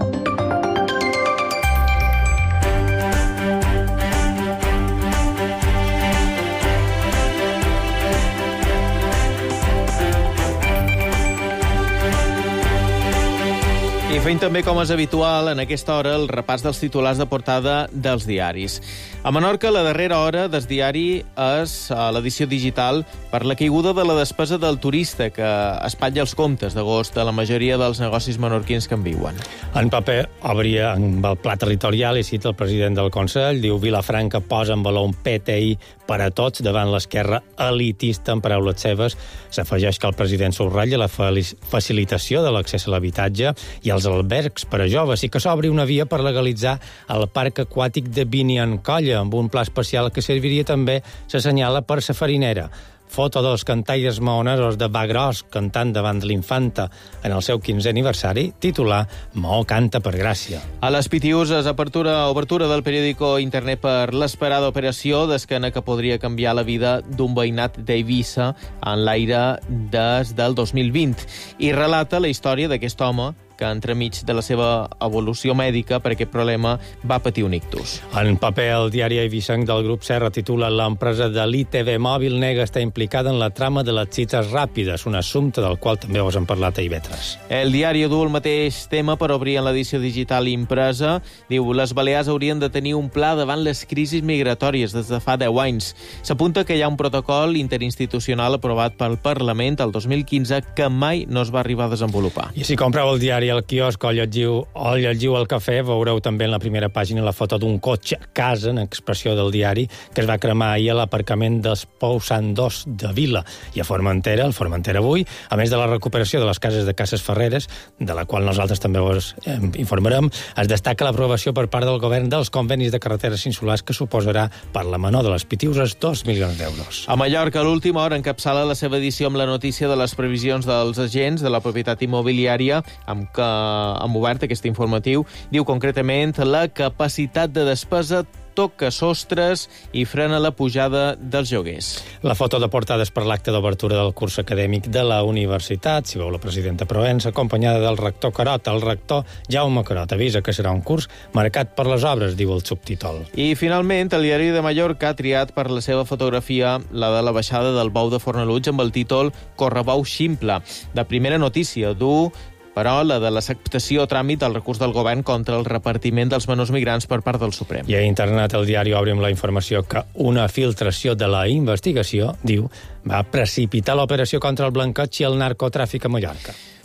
[SPEAKER 1] I fent també, com és habitual, en aquesta hora, el repàs dels titulars de portada dels diaris. A Menorca, la darrera hora del diari és l'edició digital per la caiguda de la despesa del turista, que espatlla els comptes d'agost de la majoria dels negocis menorquins que en viuen.
[SPEAKER 3] En paper, obria amb el pla territorial i cita el president del Consell, diu Vilafranca posa en valor un PTI per a tots davant l'esquerra elitista, en paraules seves. S'afegeix que el president subratlla la facilitació de l'accés a l'habitatge i els albergs per a joves i que s'obri una via per legalitzar el parc aquàtic de Biniancolla amb un pla especial que serviria també, s'assenyala, per sa farinera. Foto dels cantaires maonesos de Bagrós cantant davant de l'Infanta en el seu 15è aniversari, titular Maó canta per Gràcia.
[SPEAKER 1] A les Pitiuses, obertura del periòdico internet per l'esperada operació d'esquena que podria canviar la vida d'un veïnat d'Eivissa en l'aire des del 2020 i relata la història d'aquest home que entremig de la seva evolució mèdica per aquest problema va patir un ictus.
[SPEAKER 3] En paper, el diari eivissenc del Grup Serra titula l'empresa de l'ITV Mòbil nega estar implicada en la trama de les cites ràpides, un assumpte del qual també us hem parlat a IB3.
[SPEAKER 1] El diari du el mateix tema per obrir en l'edició digital impresa. Diu, les Balears haurien de tenir un pla davant les crisis migratòries des de fa 10 anys. S'apunta que hi ha un protocol interinstitucional aprovat pel Parlament el 2015 que mai no es va arribar a desenvolupar.
[SPEAKER 3] I si compreu el diari al quiosc o llegiu al cafè, veureu també en la primera pàgina la foto d'un cotxe casa, en expressió del diari, que es va cremar ahir a l'aparcament dels Pou Sant Dos de Vila i a Formentera, el Formentera avui, a més de la recuperació de les cases de Cases Ferreres, de la qual nosaltres també us informarem, es destaca l'aprovació per part del govern dels convenis de carreteres insulars que suposarà per la menor de les Pitiuses 2 milions d'euros.
[SPEAKER 1] A Mallorca, a l'última hora, encapçala la seva edició amb la notícia de les previsions dels agents de la propietat immobiliària amb obert aquest informatiu. Diu concretament la capacitat de despesa toca sostres i frena la pujada dels lloguers.
[SPEAKER 3] La foto de portada és per l'acte d'obertura del curs acadèmic de la universitat. Si veu la presidenta Provença, acompanyada del rector Carot. El rector Jaume Carot avisa que serà un curs marcat per les obres, diu el subtítol.
[SPEAKER 1] I finalment, el diari de Mallorca ha triat per la seva fotografia la de la baixada del Bou de Fornalutx amb el títol Correbou Ximple. De primera notícia, però la de l'acceptació a tràmit del recurs del govern contra el repartiment dels menors migrants per part del Suprem.
[SPEAKER 3] I a internet el diari obre amb la informació que una filtració de la investigació, diu, va precipitar l'operació contra el blanqueig i el narcotràfic a Mallorca.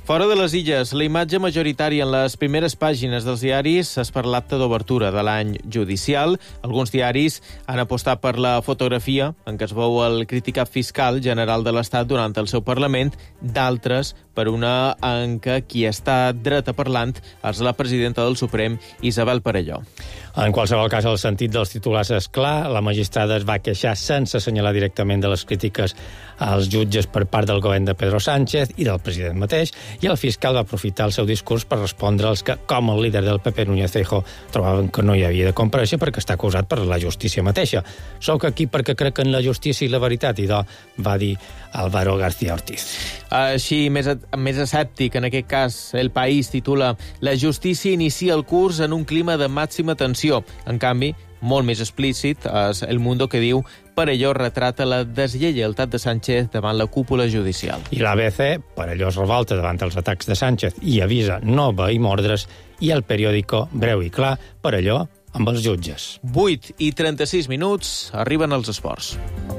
[SPEAKER 1] Fora de les Illes, la imatge majoritària en les primeres pàgines dels diaris és per l'acte d'obertura de l'any judicial. Alguns diaris han apostat per la fotografia en què es veu el crític fiscal general de l'Estat durant el seu Parlament, d'altres per una en què qui està dreta parlant és la presidenta del Suprem, Isabel Perelló.
[SPEAKER 3] En qualsevol cas, el sentit dels titulars és clar. La magistrada es va queixar sense assenyalar directament de les crítiques als jutges per part del govern de Pedro Sánchez i del president mateix, i el fiscal va aprofitar el seu discurs per respondre als que, com el líder del PP, Núñez Feijóo, trobaven que no hi havia de comparèixer perquè està acusat per la justícia mateixa. Soc aquí perquè crec en la justícia i la veritat, idò, va dir Álvaro García Ortiz.
[SPEAKER 1] Així, més escèptic, en aquest cas, El País titula «La justícia inicia el curs en un clima de màxima tensió». En canvi, molt més explícit, és El Mundo, que diu Perelló retrata la deslleialtat de Sánchez davant la cúpula judicial.
[SPEAKER 3] I l'ABC, Perelló es revolta davant els atacs de Sánchez i avisa no obeïm ordres, i El Periódico, breu i clar, Perelló amb els jutges.
[SPEAKER 1] 8:36, arriben els esports.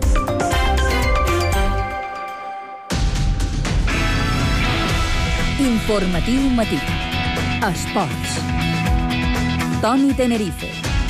[SPEAKER 2] Informatiu matí. Esports. Toni Tenerife.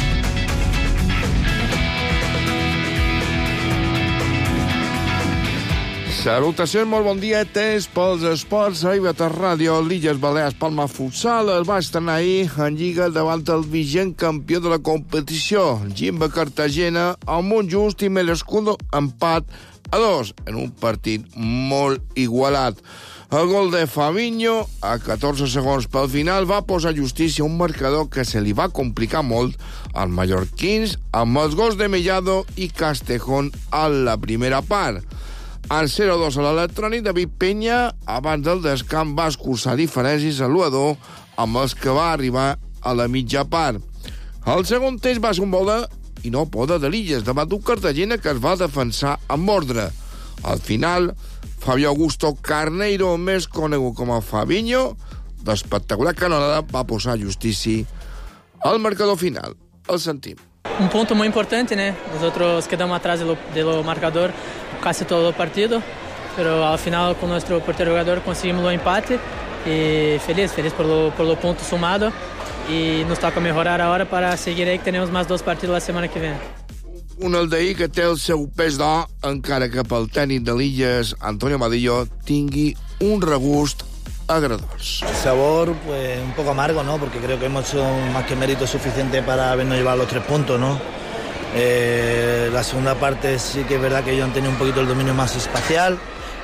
[SPEAKER 8] Salutacions, molt bon dia. Temps pels esports. A IB3 Ràdio, l'Illes Balears, Palma Futsal. Es va estrenar ahir en Lliga davant el vigent campió de la competició, Jimba Cartagena, amb un just i merescudo empat a 2 en un partit molt igualat. El gol de Fabinho, a 14 segons pel final, va posar justícia a un marcador que se li va complicar molt als mallorquins amb els gols de Mellado i Castejón a la primera part. Al 0-2 a l'electrònic, David Peña, abans del descans, va escurçar diferències a l'1-2 amb els que va arribar a la mitja part. El segon temps va ser un bola i no poda de l'Illes davant d'un Cartagena que es va defensar amb ordre. Al final, Fabio Augusto Carneiro, més conegut com a Fabinho, d'espectacular canonada, va posar justícia al marcador final. El sentim.
[SPEAKER 9] Un punto muy importante, ¿no? Nosotros quedamos atrás de lo marcador casi todo el partido, pero al final con nuestro portero jugador conseguimos el empate y feliz por lo punto sumado, y nos toca mejorar ahora para seguir ahí, que tenemos más 2 partidos la semana que viene.
[SPEAKER 8] Un aldeí que té el seu pes d'or, encara que pel tècnic de l'Illes, Antonio Amadillo, tingui un regust agradós.
[SPEAKER 10] Sabor, pues un poco amargo, ¿no? Porque creo que hemos hecho más que mérito suficiente para habernos llevado los 3 puntos, ¿no? La segunda parte sí que es verdad que ellos han tenido un poquito el dominio más espacial,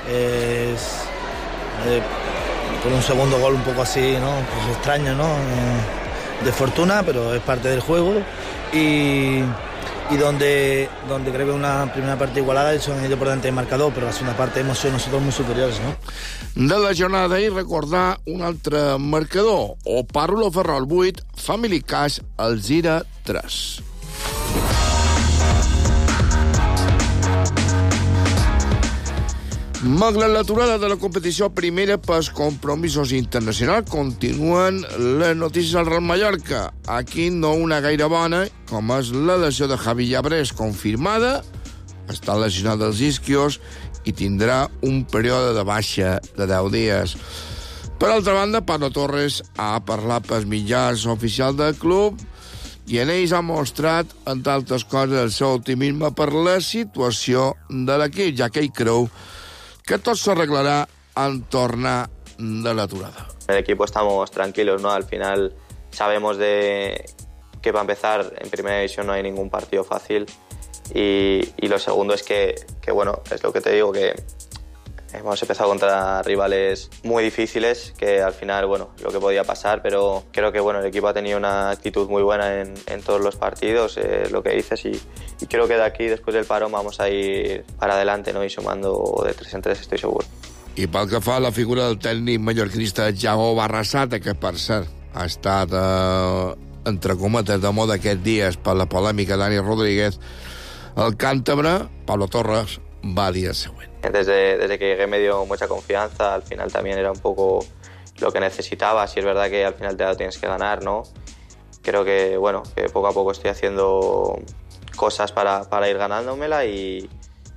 [SPEAKER 10] con un segundo gol un poco así, ¿no? Pues extraño, ¿no? De fortuna, pero es parte del juego, y donde creo que una primera parte igualada ellos han ido por delante del marcador, pero la segunda parte hemos sido nosotros muy superiores, ¿no?
[SPEAKER 8] De la jornada d'ahir, recordar un altre marcador, o Parlo Ferrol 8, Family Cash, Alzira 3. Malgrat l'aturada de la competició primera pels compromisos internacionals, continuen les notícies al Real Mallorca. Aquí no una gaire bona, com és la lesió de Javi Llabrés confirmada, està lesionat dels isquios i tindrà un període de baixa de 10 dies. Per altra banda, Pablo Torres ha parlat pels mitjans oficials del club i en ells ha mostrat, entre altres coses, el seu optimisme per la situació de l'equip, ja que ell creu que todo se arreglará al tornar de la aturada.
[SPEAKER 11] En el equipo estamos tranquilos, ¿no? Al final sabemos de que para empezar en primera división no hay ningún partido fácil, y lo segundo es que bueno, es lo que te digo, que hemos empezado contra rivales muy difíciles, que al final, bueno, lo que podía pasar, pero creo que bueno, el equipo ha tenido una actitud muy buena en todos los partidos, lo que dices, y creo que de aquí, después del parón, vamos a ir para adelante, ¿no? Y sumando de 3 en 3, estoy seguro.
[SPEAKER 8] I pel que fa a la figura del tècnic mallorquinista Jago Barrasate, que per cert ha estat, entre cometes, de moda aquests dies per la polèmica de Dani Rodríguez, el càntabre, Pablo Torres, va dir el següent.
[SPEAKER 11] Desde que llegué me dio mucha confianza, al final también era un poco lo que necesitaba, si es verdad que al final te lo tienes que ganar, ¿no? Creo que, bueno, que poco a poco estoy haciendo cosas para ir ganándomela, y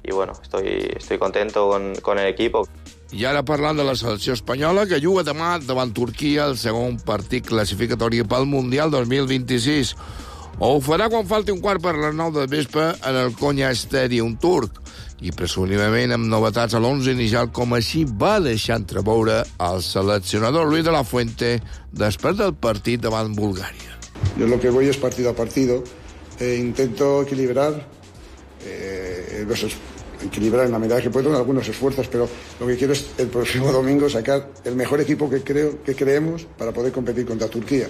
[SPEAKER 11] y bueno, estoy contento con el equipo.
[SPEAKER 8] I ara parlant de la selecció espanyola, que juga demà davant Turquia el segon partit classificatori pel Mundial 2026. Ho farà quan falti un quart per les 9 del vespre en el Konya Stadium turc, i presumiblement amb novetats a l'11 inicial, com així va deixar entreveure el seleccionador Luis de la Fuente després del partit davant Bulgària.
[SPEAKER 12] Yo lo que voy es partido a partido, intento equilibrar equilibrar en la medida que puedo en algunos esfuerzos, pero lo que quiero es el próximo domingo sacar el mejor equipo que creemos para poder competir contra Turquía.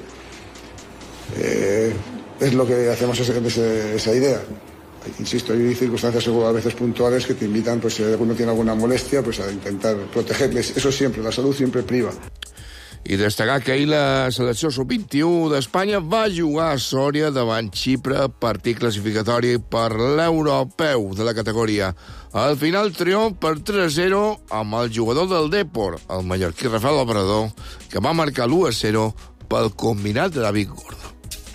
[SPEAKER 12] Es lo que hacemos esa idea. Insisto, hay circunstancias a veces puntuales que te invitan, pues si alguno tiene alguna molestia, pues a intentar protegerles. Eso siempre, la salud siempre priva.
[SPEAKER 8] I destacar que ahir la selecció sub-21 d'Espanya va jugar a Sòria davant Xipre, partit classificatori per l'europeu de la categoria. Al final, triomf per 3-0 amb el jugador del Depor, el mallorquí Rafael Obrador, que va marcar l'1-0 pel combinat de David Gordo.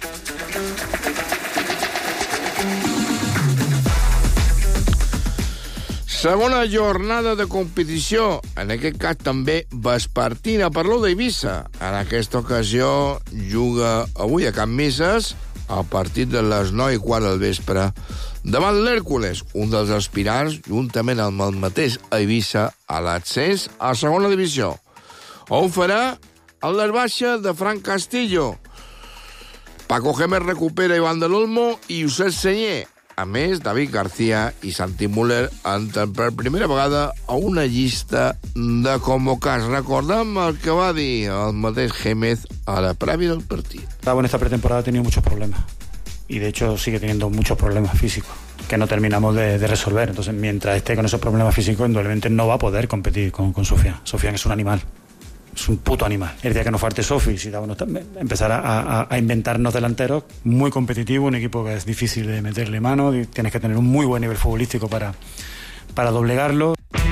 [SPEAKER 8] Segona jornada de competició, en aquest cas també vespertina per l'O d'Eivissa. En aquesta ocasió juga avui a Can Misses a partir de les 9:15 del vespre davant l'Hèrcules, un dels aspirants, juntament amb el mateix Eivissa, a l'accés a segona divisió. Ho farà el l'Herbaixa de Fran Castillo. Paco Gémez recupera Iván de l'Olmo i Josep Senyer. A més, David García i Santi Müller entren per primera vegada a una llista de convocats. Recordem el que va dir el mateix Gémez a la prèvia del partit.
[SPEAKER 13] En esta pretemporada ha tenido muchos problemas y de hecho sigue teniendo muchos problemas físicos que no terminamos de resolver. Entonces, mientras esté con esos problemas físicos, indudablemente no va a poder competir con Sofian. Sofian es un animal. Es un puto animal. El día que nos falte Sofi, si empezar a inventarnos delanteros, muy competitivo, un equipo que es difícil de meterle mano, y tienes que tener un muy buen nivel futbolístico para doblegarlo.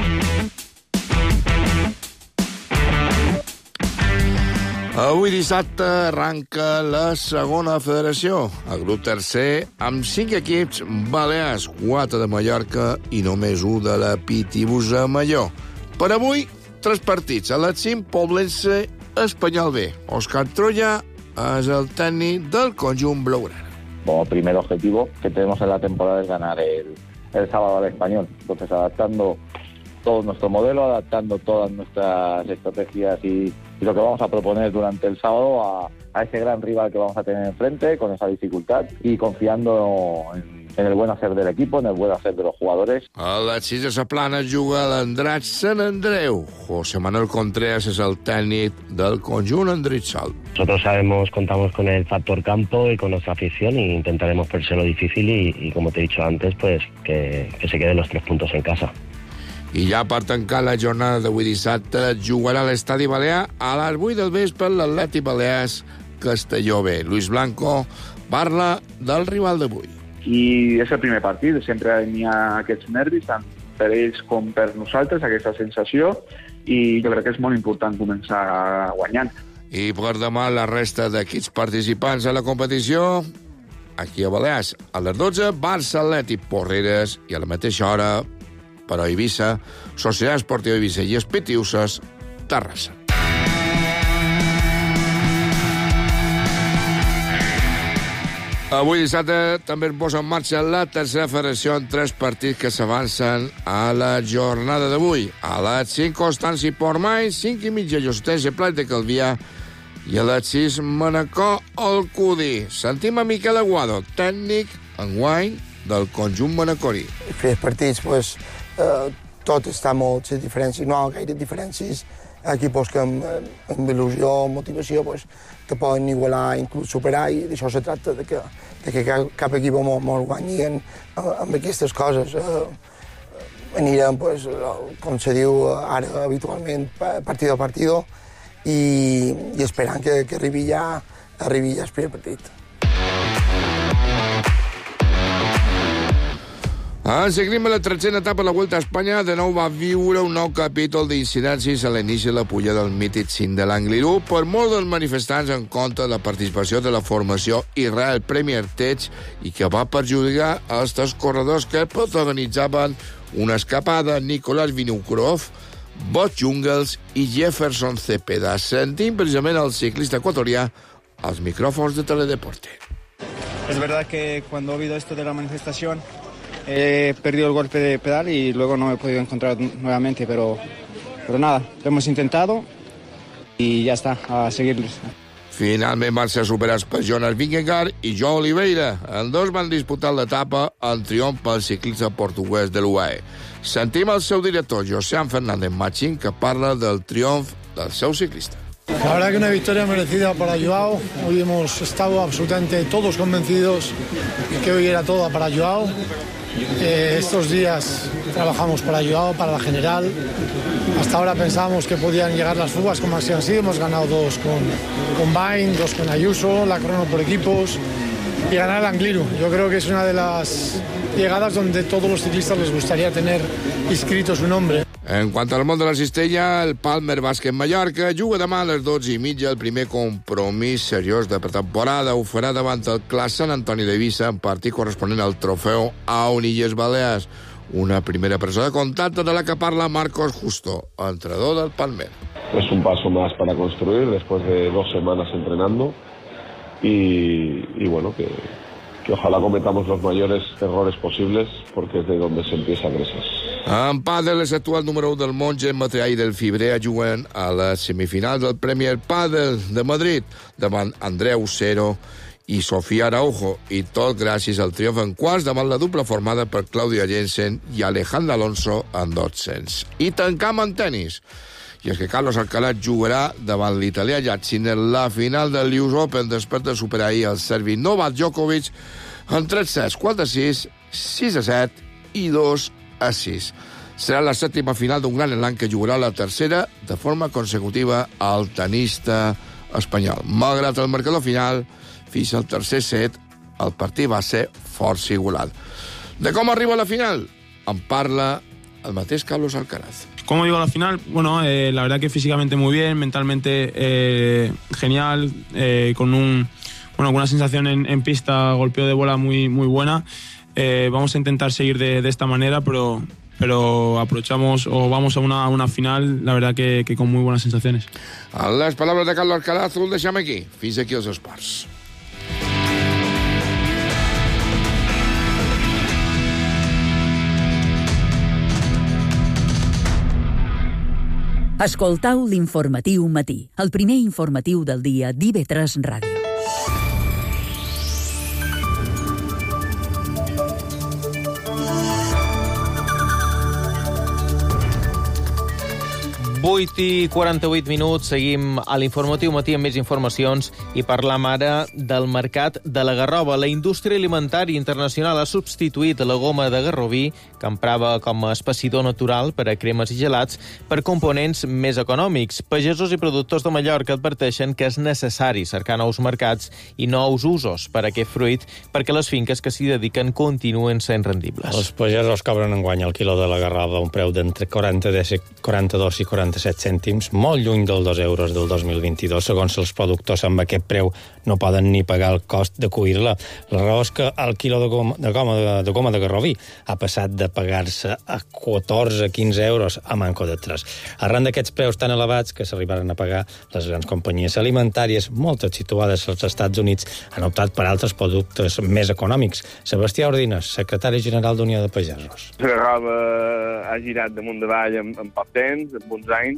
[SPEAKER 8] Avui dissabte arranca la segona federació, el grup tercer, amb 5 equips balears, 4 de Mallorca i només 1 de la Pitibusa Major. Per avui, 3 partits. A l'Atsim, Poblense, Espanyol B. Òscar Troya es el técnic del conjunt blaugrana.
[SPEAKER 14] Como primer objetivo que tenemos en la temporada es ganar el sábado al Español. Entonces, adaptando todo nuestro modelo, adaptando todas nuestras estrategias y lo que vamos a proponer durante el sábado a ese gran rival que vamos a tener enfrente, con esa dificultad, y confiando en el buen hacer del equipo, en el buen hacer de los jugadores.
[SPEAKER 8] A les 6 de la Plana juga l'Andrat Sant Andreu. José Manuel Contreras es el técnic del conjunt Andritsal.
[SPEAKER 15] Nosotros contamos con el factor campo y con nuestra afición, y intentaremos ponérselo difícil y como te he dicho antes, pues que se queden los 3 puntos en casa.
[SPEAKER 8] I ja per tancar la jornada d'avui dissabte jugarà a l'Estadi Balear a les 8 del vespre l'Atlètic Balears Castelló B. Luis Blanco parla del rival d'avui.
[SPEAKER 16] I és el primer partit, sempre n'hi ha aquests nervis, tant per ells com per nosaltres, aquesta sensació, i jo crec que és molt important començar guanyant.
[SPEAKER 8] I per demà la resta d'equips participants a la competició, aquí a Balears, a les 12, Barça Atlètic Porreres, i a la mateixa hora, per a Eivissa, Societat Esportiva Eivissa i Espitiuses, Terrassa. Avui dissabte també es posa en marxa la tercera federació en 3 partits que s'avancen a la jornada d'avui. A les 5, Constància i Portmany, 5:30, Llostense, Plat de Calvià, i a les 6, Manacor, Alcudí. Sentim a Miquel Aguado, tècnic enguany del conjunt manacorí.
[SPEAKER 17] Els primers partits, pues, tot està molt sense diferències, no gaire diferències. Equipos que amb il·lusió, motivació, pues, te poden igualar, inclús superar, i d'això se tracta, de que cap equip molt guanyi amb aquestes coses. Anirem, pues, com se diu ara habitualment, partido a partido, i esperant que arribi ja el primer partit.
[SPEAKER 8] En ciclisme, la 13a etapa de la Vuelta a Espanya de nou va viure un nou capítol d'incidències a l'inici de la pujada del mític cim de l'Angliru per molts dels manifestants en contra de la participació de la formació Israel Premier Tech, i que va perjudicar els 3 corredors que protagonitzaven una escapada, Nicolás Vinokurov, Bob Jungels i Jefferson Cepeda. Sentim precisament el ciclista ecuatorià als micrófonos de Teledeporte.
[SPEAKER 4] Es verdad que cuando he oído esto de la manifestación he perdido el golpe de pedal y luego no he podido encontrar nuevamente, pero nada, lo hemos intentado y ya está, a seguir.
[SPEAKER 8] Finalment van ser superats per Jonas Vingegaard i Joao Oliveira. Els dos van disputar l'etapa en triomf pel ciclista portuguès de l'UAE. Sentim el seu director, José Fernández Machín, que parla del triomf del seu ciclista.
[SPEAKER 18] La verdad que una victoria merecida para Joao. Hoy hemos estado absolutamente todos convencidos de que hoy era toda para Joao. Estos días trabajamos para Joao, para la general. Hasta ahora pensábamos que podían llegar las fugas como así han sido. Hemos ganado 2 con Bain, 2 con Ayuso, la crono por equipos y ganar el Angliru. Yo creo que es una de las llegadas donde todos los ciclistas les gustaría tener inscrito su nombre.
[SPEAKER 8] En quant al món de la cistella, el Palmer Bàsquet Mallorca juga demà a les 12:30 el primer compromís seriós de pretemporada. Ho farà davant el Clas Sant Antoni d'Eivissa en partit corresponent al trofeu AON Illes Balears. Una primera persona de contacte de la que parla Marcos Justo, entrenador del Palmer.
[SPEAKER 19] Es un paso más para construir después de 2 semanas entrenando y bueno, que ojalá cometamos los mayores errores posibles porque es de donde se empieza a crecer.
[SPEAKER 8] En pàdel, és actual número 1 del món, Gemma Teay del Fibrea juguen a la semifinal del Premier Padel de Madrid davant Andreu Cero i Sofía Araujo, i tot gràcies al triomf en quarts davant la dupla formada per Clàudia Jensen i Alejandro Alonso en 200. I tancam en tennis. I és que Carlos Alcaraz jugarà davant l'italià Yatsin en la final del US Open després de superar ahir el serbi Novak Djokovic en 3-6, 4-6, 6-7 i 2-6. Serà la 7ª final d'un gran elan que jugarà la tercera de forma consecutiva al tenista espanyol. Malgrat el marcador final, fins al tercer set, el partit va ser força igualat. De com arriba a la final, en parla el mateix Carlos Alcaraz.
[SPEAKER 20] ¿Cómo llego a la final? Bueno, la verdad que físicamente muy bien, mentalmente genial, con una sensación en pista, golpeo de bola muy buena. Vamos a intentar seguir de esta manera, pero aprovechamos o vamos a una final, la verdad que con muy buenas sensaciones.
[SPEAKER 8] Les paraules de Carlos Alcaraz ho deixem aquí. Fins aquí els esports.
[SPEAKER 2] Escoltau l'informatiu matí, el primer informatiu del dia d'IV3 Ràdio.
[SPEAKER 1] I 48 minuts, seguim a l'informatiu matí amb més informacions i parlam ara del mercat de la garrova. La indústria alimentària internacional ha substituït la goma de garroví, que emprava com a espessidor natural per a cremes i gelats, per components més econòmics. Pagesos i productors de Mallorca adverteixen que és necessari cercar nous mercats i nous usos per a aquest fruit perquè les finques que s'hi dediquen continuen sent rendibles.
[SPEAKER 3] Els pagesos cobren enguany el quilo de la garrova a un preu d'entre 42 i 47 cèntims, molt lluny dels 2 euros del 2022. Segons els productors, amb aquest preu no poden ni pagar el cost de cuir-la. La raó és que el quilo de goma de garroví ha passat de pagar-se a 14-15 euros a manco de 3. Arran d'aquests preus tan elevats que s'arribaren a pagar, les grans companyies alimentàries, moltes situades als Estats Units, han optat per altres productes més econòmics. Sebastià Ordines, secretari general d'Unió de Pagesos.
[SPEAKER 21] La garrova ha girat damunt davall en poc temps, en uns anys.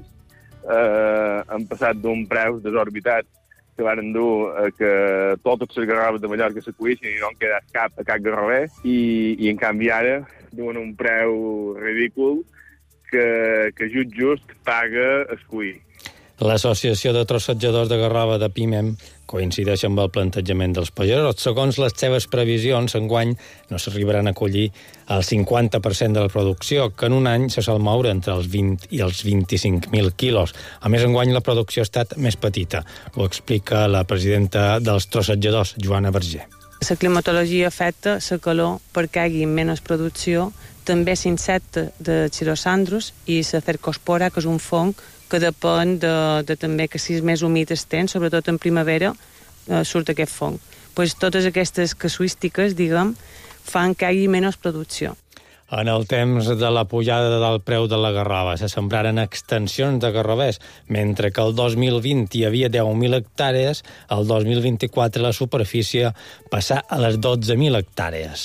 [SPEAKER 21] Han passat d'un preu desorbitat que varen dur que totes les garroves de Mallorca s'acuïxen i no en queda cap garrover, i en canvi ara duen un preu ridícul que just paga escuir.
[SPEAKER 3] L'Associació de Trossatjadors de Garrova de PIMEM coincideix amb el plantejament dels pagesos. Segons les seves previsions, enguany no s'arribaran a collir el 50% de la producció, que en un any se sol moure entre els 20 i els 25.000 quilos. A més, enguany la producció ha estat més petita. Ho explica la presidenta dels trossatjadors, Joana Verger.
[SPEAKER 22] La climatologia afecta la calor perquè hi hagi menys producció, també l'insecte de xirosandros i la cercospora, que és un fong que depèn de també que si és més humit es temps, sobretot en primavera, surt aquest fong. Pues totes aquestes casuístiques, diguem, fan que hi hagi menys producció.
[SPEAKER 3] En el temps de la pujada del preu de la garrova se sembraren extensions de garrovers, mentre que el 2020 hi havia 10.000 hectàrees, el 2024 la superfície passà a les 12.000 hectàrees.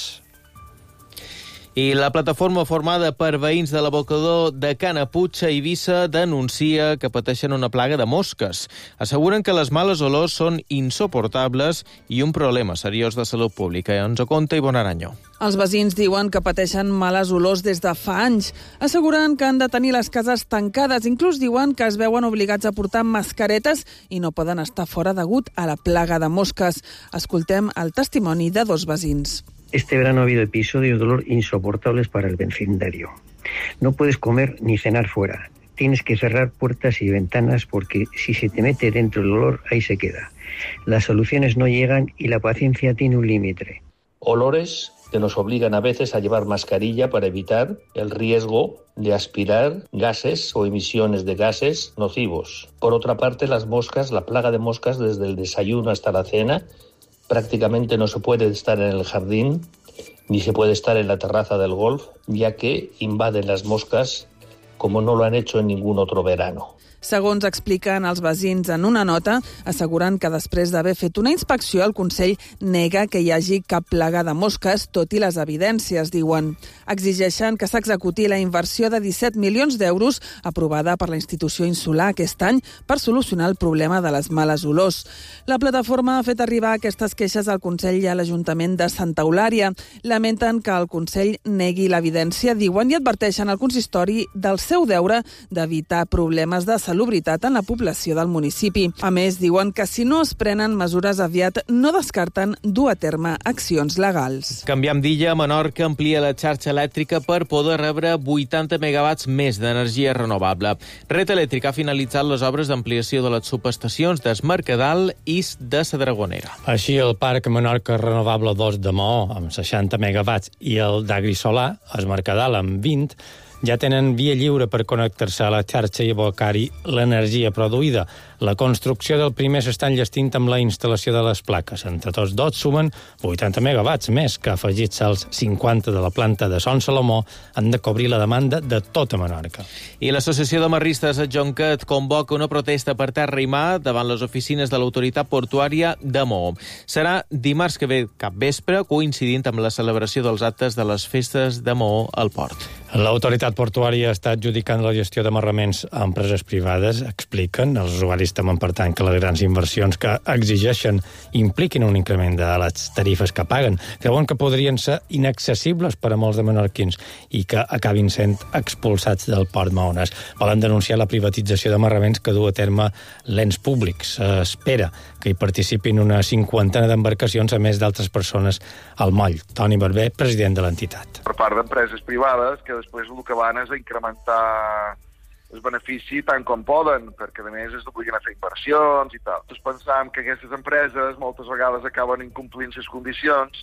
[SPEAKER 1] I la plataforma formada per veïns de l'abocador de Canapuig a Eivissa denuncia que pateixen una plaga de mosques. Asseguren que les males olors són insuportables i un problema seriós de salut pública. Ens ho conta Ivonne Aranyo.
[SPEAKER 5] Els veïns diuen que pateixen males olors des de fa anys. Asseguren que han de tenir les cases tancades. Inclús diuen que es veuen obligats a portar mascaretes i no poden estar fora degut a la plaga de mosques. Escoltem el testimoni de dos veïns.
[SPEAKER 6] Este verano ha habido episodios de dolor insoportables para el vecindario. No puedes comer ni cenar fuera. Tienes que cerrar puertas y ventanas porque si se te mete dentro el olor, ahí se queda. Las soluciones no llegan y la paciencia tiene un límite.
[SPEAKER 7] Olores que nos obligan a veces a llevar mascarilla para evitar el riesgo de aspirar gases o emisiones de gases nocivos. Por otra parte, las moscas, la plaga de moscas desde el desayuno hasta la cena, prácticamente no se puede estar en el jardín ni se puede estar en la terraza del golf, ya que invaden las moscas como no lo han hecho en ningún otro verano.
[SPEAKER 5] Segons expliquen els veïns en una nota, asseguren que després d'haver fet una inspecció, el Consell nega que hi hagi cap plaga de mosques, tot i les evidències, diuen. Exigeixen que s'executi la inversió de 17 milions d'euros aprovada per la institució insular aquest any per solucionar el problema de les males olors. La plataforma ha fet arribar aquestes queixes al Consell i a l'Ajuntament de Santa Eulària. Lamenten que el Consell negui l'evidència, diuen, i adverteixen al consistori del seu deure d'evitar problemes de salubritat en la població del municipi. A més, diuen que si no es prenen mesures aviat, no descarten dur a terme accions legals.
[SPEAKER 1] Canviam d'illa, Menorca amplia la xarxa elèctrica per poder rebre 80 megawatts més d'energia renovable. Red Elèctrica ha finalitzat les obres d'ampliació de les subestacions d'Es Mercadal i de la Dragonera.
[SPEAKER 3] Així, el Parc Menorca Renovable 2 de Maó, amb 60 megawatts, i el d'Agrisolà, Es Mercadal, amb 20, ja tenen via lliure per connectar-se a la xarxa i abocar-hi l'energia produïda. La construcció del primer s'està enllestint amb la instal·lació de les plaques. Entre tots dos sumen 80 megawatts més, que afegits als 50 de la planta de Son Salomó han de cobrir la demanda de tota Menorca.
[SPEAKER 1] I l'Associació de Marristes a Jonquet convoca una protesta per terra i mar davant les oficines de l'autoritat portuària de Maó. Serà dimarts que ve cap vespre, coincidint amb la celebració dels actes de les festes de Maó al port.
[SPEAKER 3] L'autoritat portuària està adjudicant la gestió d'amarraments a empreses privades, expliquen. Els usuaris temen, per tant, que les grans inversions que exigeixen impliquin un increment de les tarifes que paguen. Creuen que podrien ser inaccessibles per a molts de menorquins i que acabin sent expulsats del port maonès. Volen denunciar la privatització d'amarraments que du a terme l'ens públics. S'espera que hi participin una 50 d'embarcacions, a més d'altres persones al moll. Toni Barber, president de l'entitat.
[SPEAKER 23] Per part d'empreses privades que després el que van és a incrementar el benefici tant com poden, perquè a més es obliguen a fer inversions i tal. Nosaltres pensam que aquestes empreses moltes vegades acaben incomplint les condicions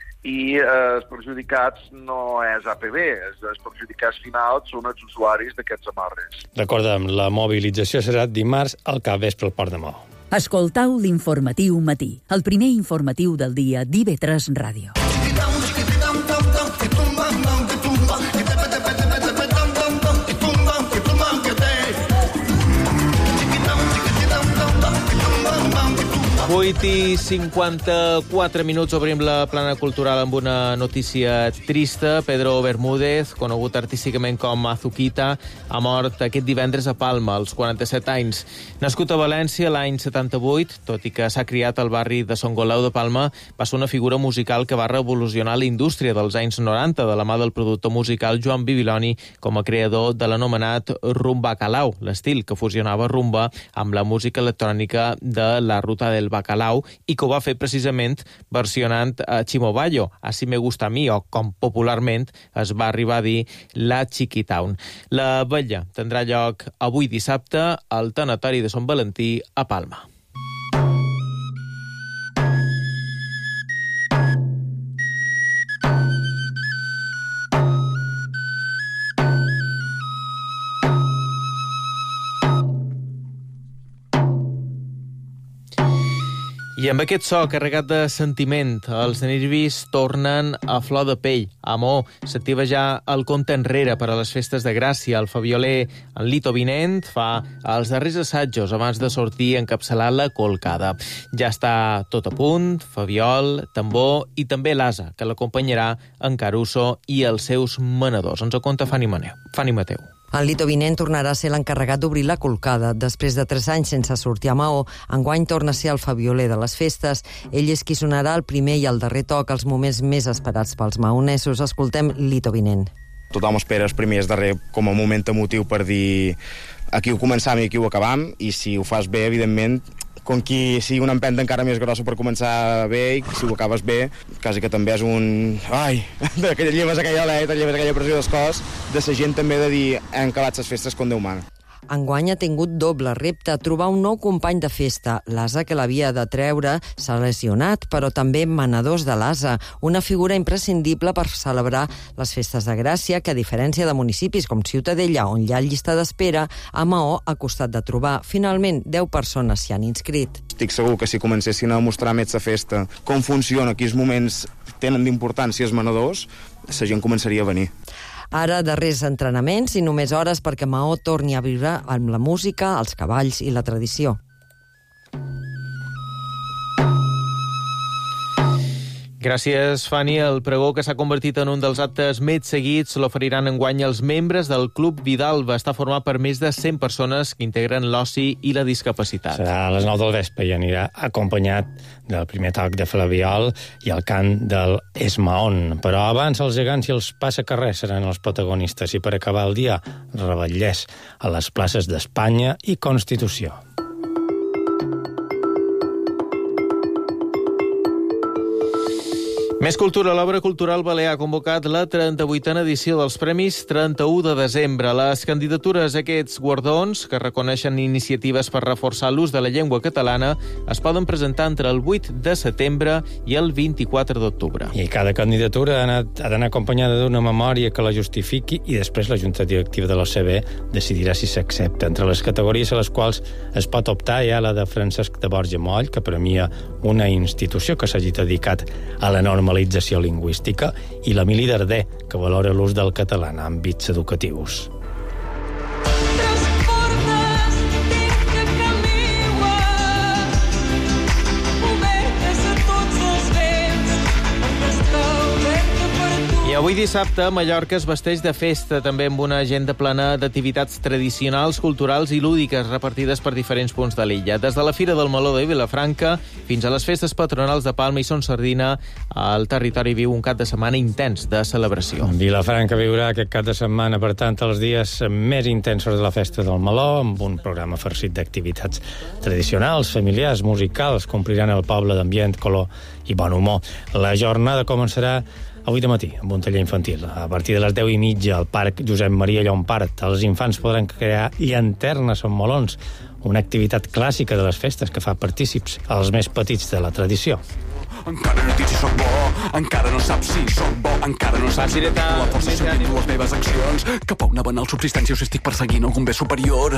[SPEAKER 23] i els perjudicats no és APB, els perjudicats finals són els usuaris d'aquests amarres.
[SPEAKER 3] D'acord amb la mobilització serà dimarts al capvespre al Port de Maó.
[SPEAKER 2] Escoltau l'informatiu matí, el primer informatiu del dia d'IV3 Ràdio.
[SPEAKER 1] I 54 minuts, obrim la plana cultural amb una notícia trista. Pedro Bermúdez, conegut artísticament com Azuquita, ha mort aquest divendres a Palma, als 47 anys. Nascut a València l'any 78, tot i que s'ha criat al barri de Son Golau de Palma, va ser una figura musical que va revolucionar la indústria dels anys 90, de la mà del productor musical Joan Bibiloni, com a creador de l'anomenat Rumbacalau, l'estil que fusionava rumba amb la música electrònica de la Ruta del Bacalao, i que ho va fer precisament versionant a Chimo Bayo, Así me gusta a mi, o com popularment es va arribar a dir la Chiquitown. La vetlla tindrà lloc avui dissabte al Tanatori de Sant Valentí a Palma. I amb aquest so carregat de sentiment, els nervis tornen a flor de pell. A Maó s'activa ja el compte enrere per a les festes de Gràcia. El fabioler, en Lito Vinent, fa els darrers assajos abans de sortir a encapçalar la colcada. Ja està tot a punt, fabiol, tambor i també l'asa, que l'acompanyarà en Caruso i els seus menadors. Ens ho conta Fanny Mateu.
[SPEAKER 9] El Lito Vinent tornarà a ser l'encarregat d'obrir la colcada. Després de 3 anys sense sortir a Maó, enguany torna a ser el fabioler de les festes. Ell és qui sonarà el primer i el darrer toc, els moments més esperats pels maonesos. Escoltem Lito Vinent.
[SPEAKER 10] Tothom espera els primers darrer com a moment emotiu per dir aquí ho començam i aquí ho acabam, i si ho fas bé, evidentment, com qui sigui una empenta encara més grossa per començar bé, i si ho acabes bé, quasi que també és un... Ai, que lleves aquella aleta, lleves aquella pressió del cos, de la gent també de dir hem acabat les festes com Déu mana.
[SPEAKER 9] Enguany ha tingut doble repte, trobar un nou company de festa. L'asa que l'havia de treure s'ha lesionat, però també menadors de l'asa, una figura imprescindible per celebrar les festes de Gràcia, que a diferència de municipis com Ciutadella, on hi ha llista d'espera, a Maó ha costat de trobar. Finalment, 10 persones s'hi han inscrit.
[SPEAKER 10] Estic segur que si comencessin a mostrar més la festa, com funciona, quins moments tenen d'importància els menadors, la gent començaria a venir.
[SPEAKER 9] Ara, darrers entrenaments i només hores perquè Maó torni a viure amb la música, els cavalls i la tradició.
[SPEAKER 1] Gràcies, Fanny. El pregó, que s'ha convertit en un dels actes més seguits, l'oferiran enguany els membres del Club Vidalba. Està format per més de 100 persones que integren l'oci i la discapacitat.
[SPEAKER 3] Serà a les 9 del vespre i anirà acompanyat del primer toc de flabiol i el cant del Esmaón. Però abans els gegants i els passacarrers seran els protagonistes i per acabar el dia, revetllers a les places d'Espanya i Constitució.
[SPEAKER 1] Més cultura. L'Obra Cultural Balear ha convocat la 38a edició dels Premis 31 de desembre. Les candidatures a aquests guardons, que reconeixen iniciatives per reforçar l'ús de la llengua catalana, es poden presentar entre el 8 de setembre i el 24 d'octubre.
[SPEAKER 3] I cada candidatura ha d'anar acompanyada d'una memòria que la justifiqui i després la Junta Directiva de l'OCB decidirà si s'accepta. Entre les categories a les quals es pot optar hi ha la de Francesc de Borja Moll, que premia una institució que s'hagi dedicat a la normalització lingüística, i l'Emili Darder, que valora l'ús del català en àmbits educatius.
[SPEAKER 1] I avui dissabte, Mallorca es vesteix de festa, també amb una agenda plena d'activitats tradicionals, culturals i lúdiques repartides per diferents punts de l'illa. Des de la Fira del Meló de Vilafranca fins a les festes patronals de Palma i Son Sardina, el territori viu un cap de setmana intens de celebració.
[SPEAKER 3] Vilafranca viurà aquest cap de setmana, per tant, els dies més intensos de la Festa del Meló, amb un programa farcit d'activitats tradicionals, familiars, musicals, compliran el poble d'ambient, color i bon humor. La jornada començarà avui de matí, amb un taller infantil. A partir de les 10:30 al Parc Josep Maria Llompart, els infants podran crear llanternes amb melons, una activitat clàssica de les festes que fa partícips als més petits de la tradició.
[SPEAKER 11] Encara no dic si soc bo, encara no saps si soc bo, encara no saps si la força substituo les meves accions, cap a una banal subsistència o si estic perseguint algun bé superior.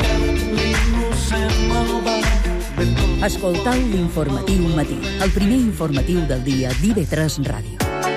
[SPEAKER 2] Escoltau l'Informatiu Matí, el primer informatiu del dia d'IV3 Ràdio.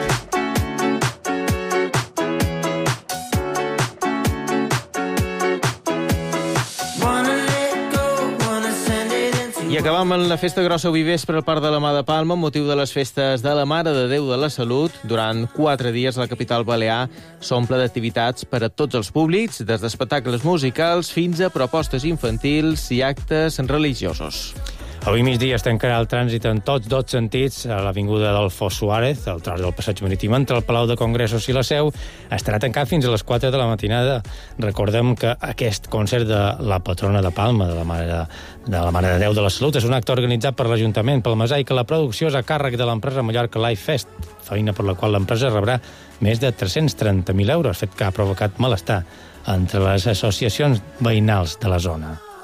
[SPEAKER 1] I acabam amb la Festa Grossa avui vespre al Parc de la Mà de Palma, amb motiu de les festes de la Mare de Déu de la Salut. Durant 4 dies la capital balear s'omple d'activitats per a tots els públics, des d'espectacles musicals fins a propostes infantils i actes religiosos.
[SPEAKER 3] Avui migdia es tancarà el trànsit en tots 2 sentits a l'Avinguda Adolfo Suárez, el tros del passeig marítim entre el Palau de Congressos i la Seu, estarà tancat fins a les 4 de la matinada. Recordem que aquest concert de la patrona de Palma, de la Mare de Déu de la Salut, és un acte organitzat per l'Ajuntament Palmasà i que la producció és a càrrec de l'empresa Mallorca Life Fest, feina per la qual l'empresa rebrà més de 330.000 euros, fet que ha provocat malestar entre les associacions veïnals de la zona.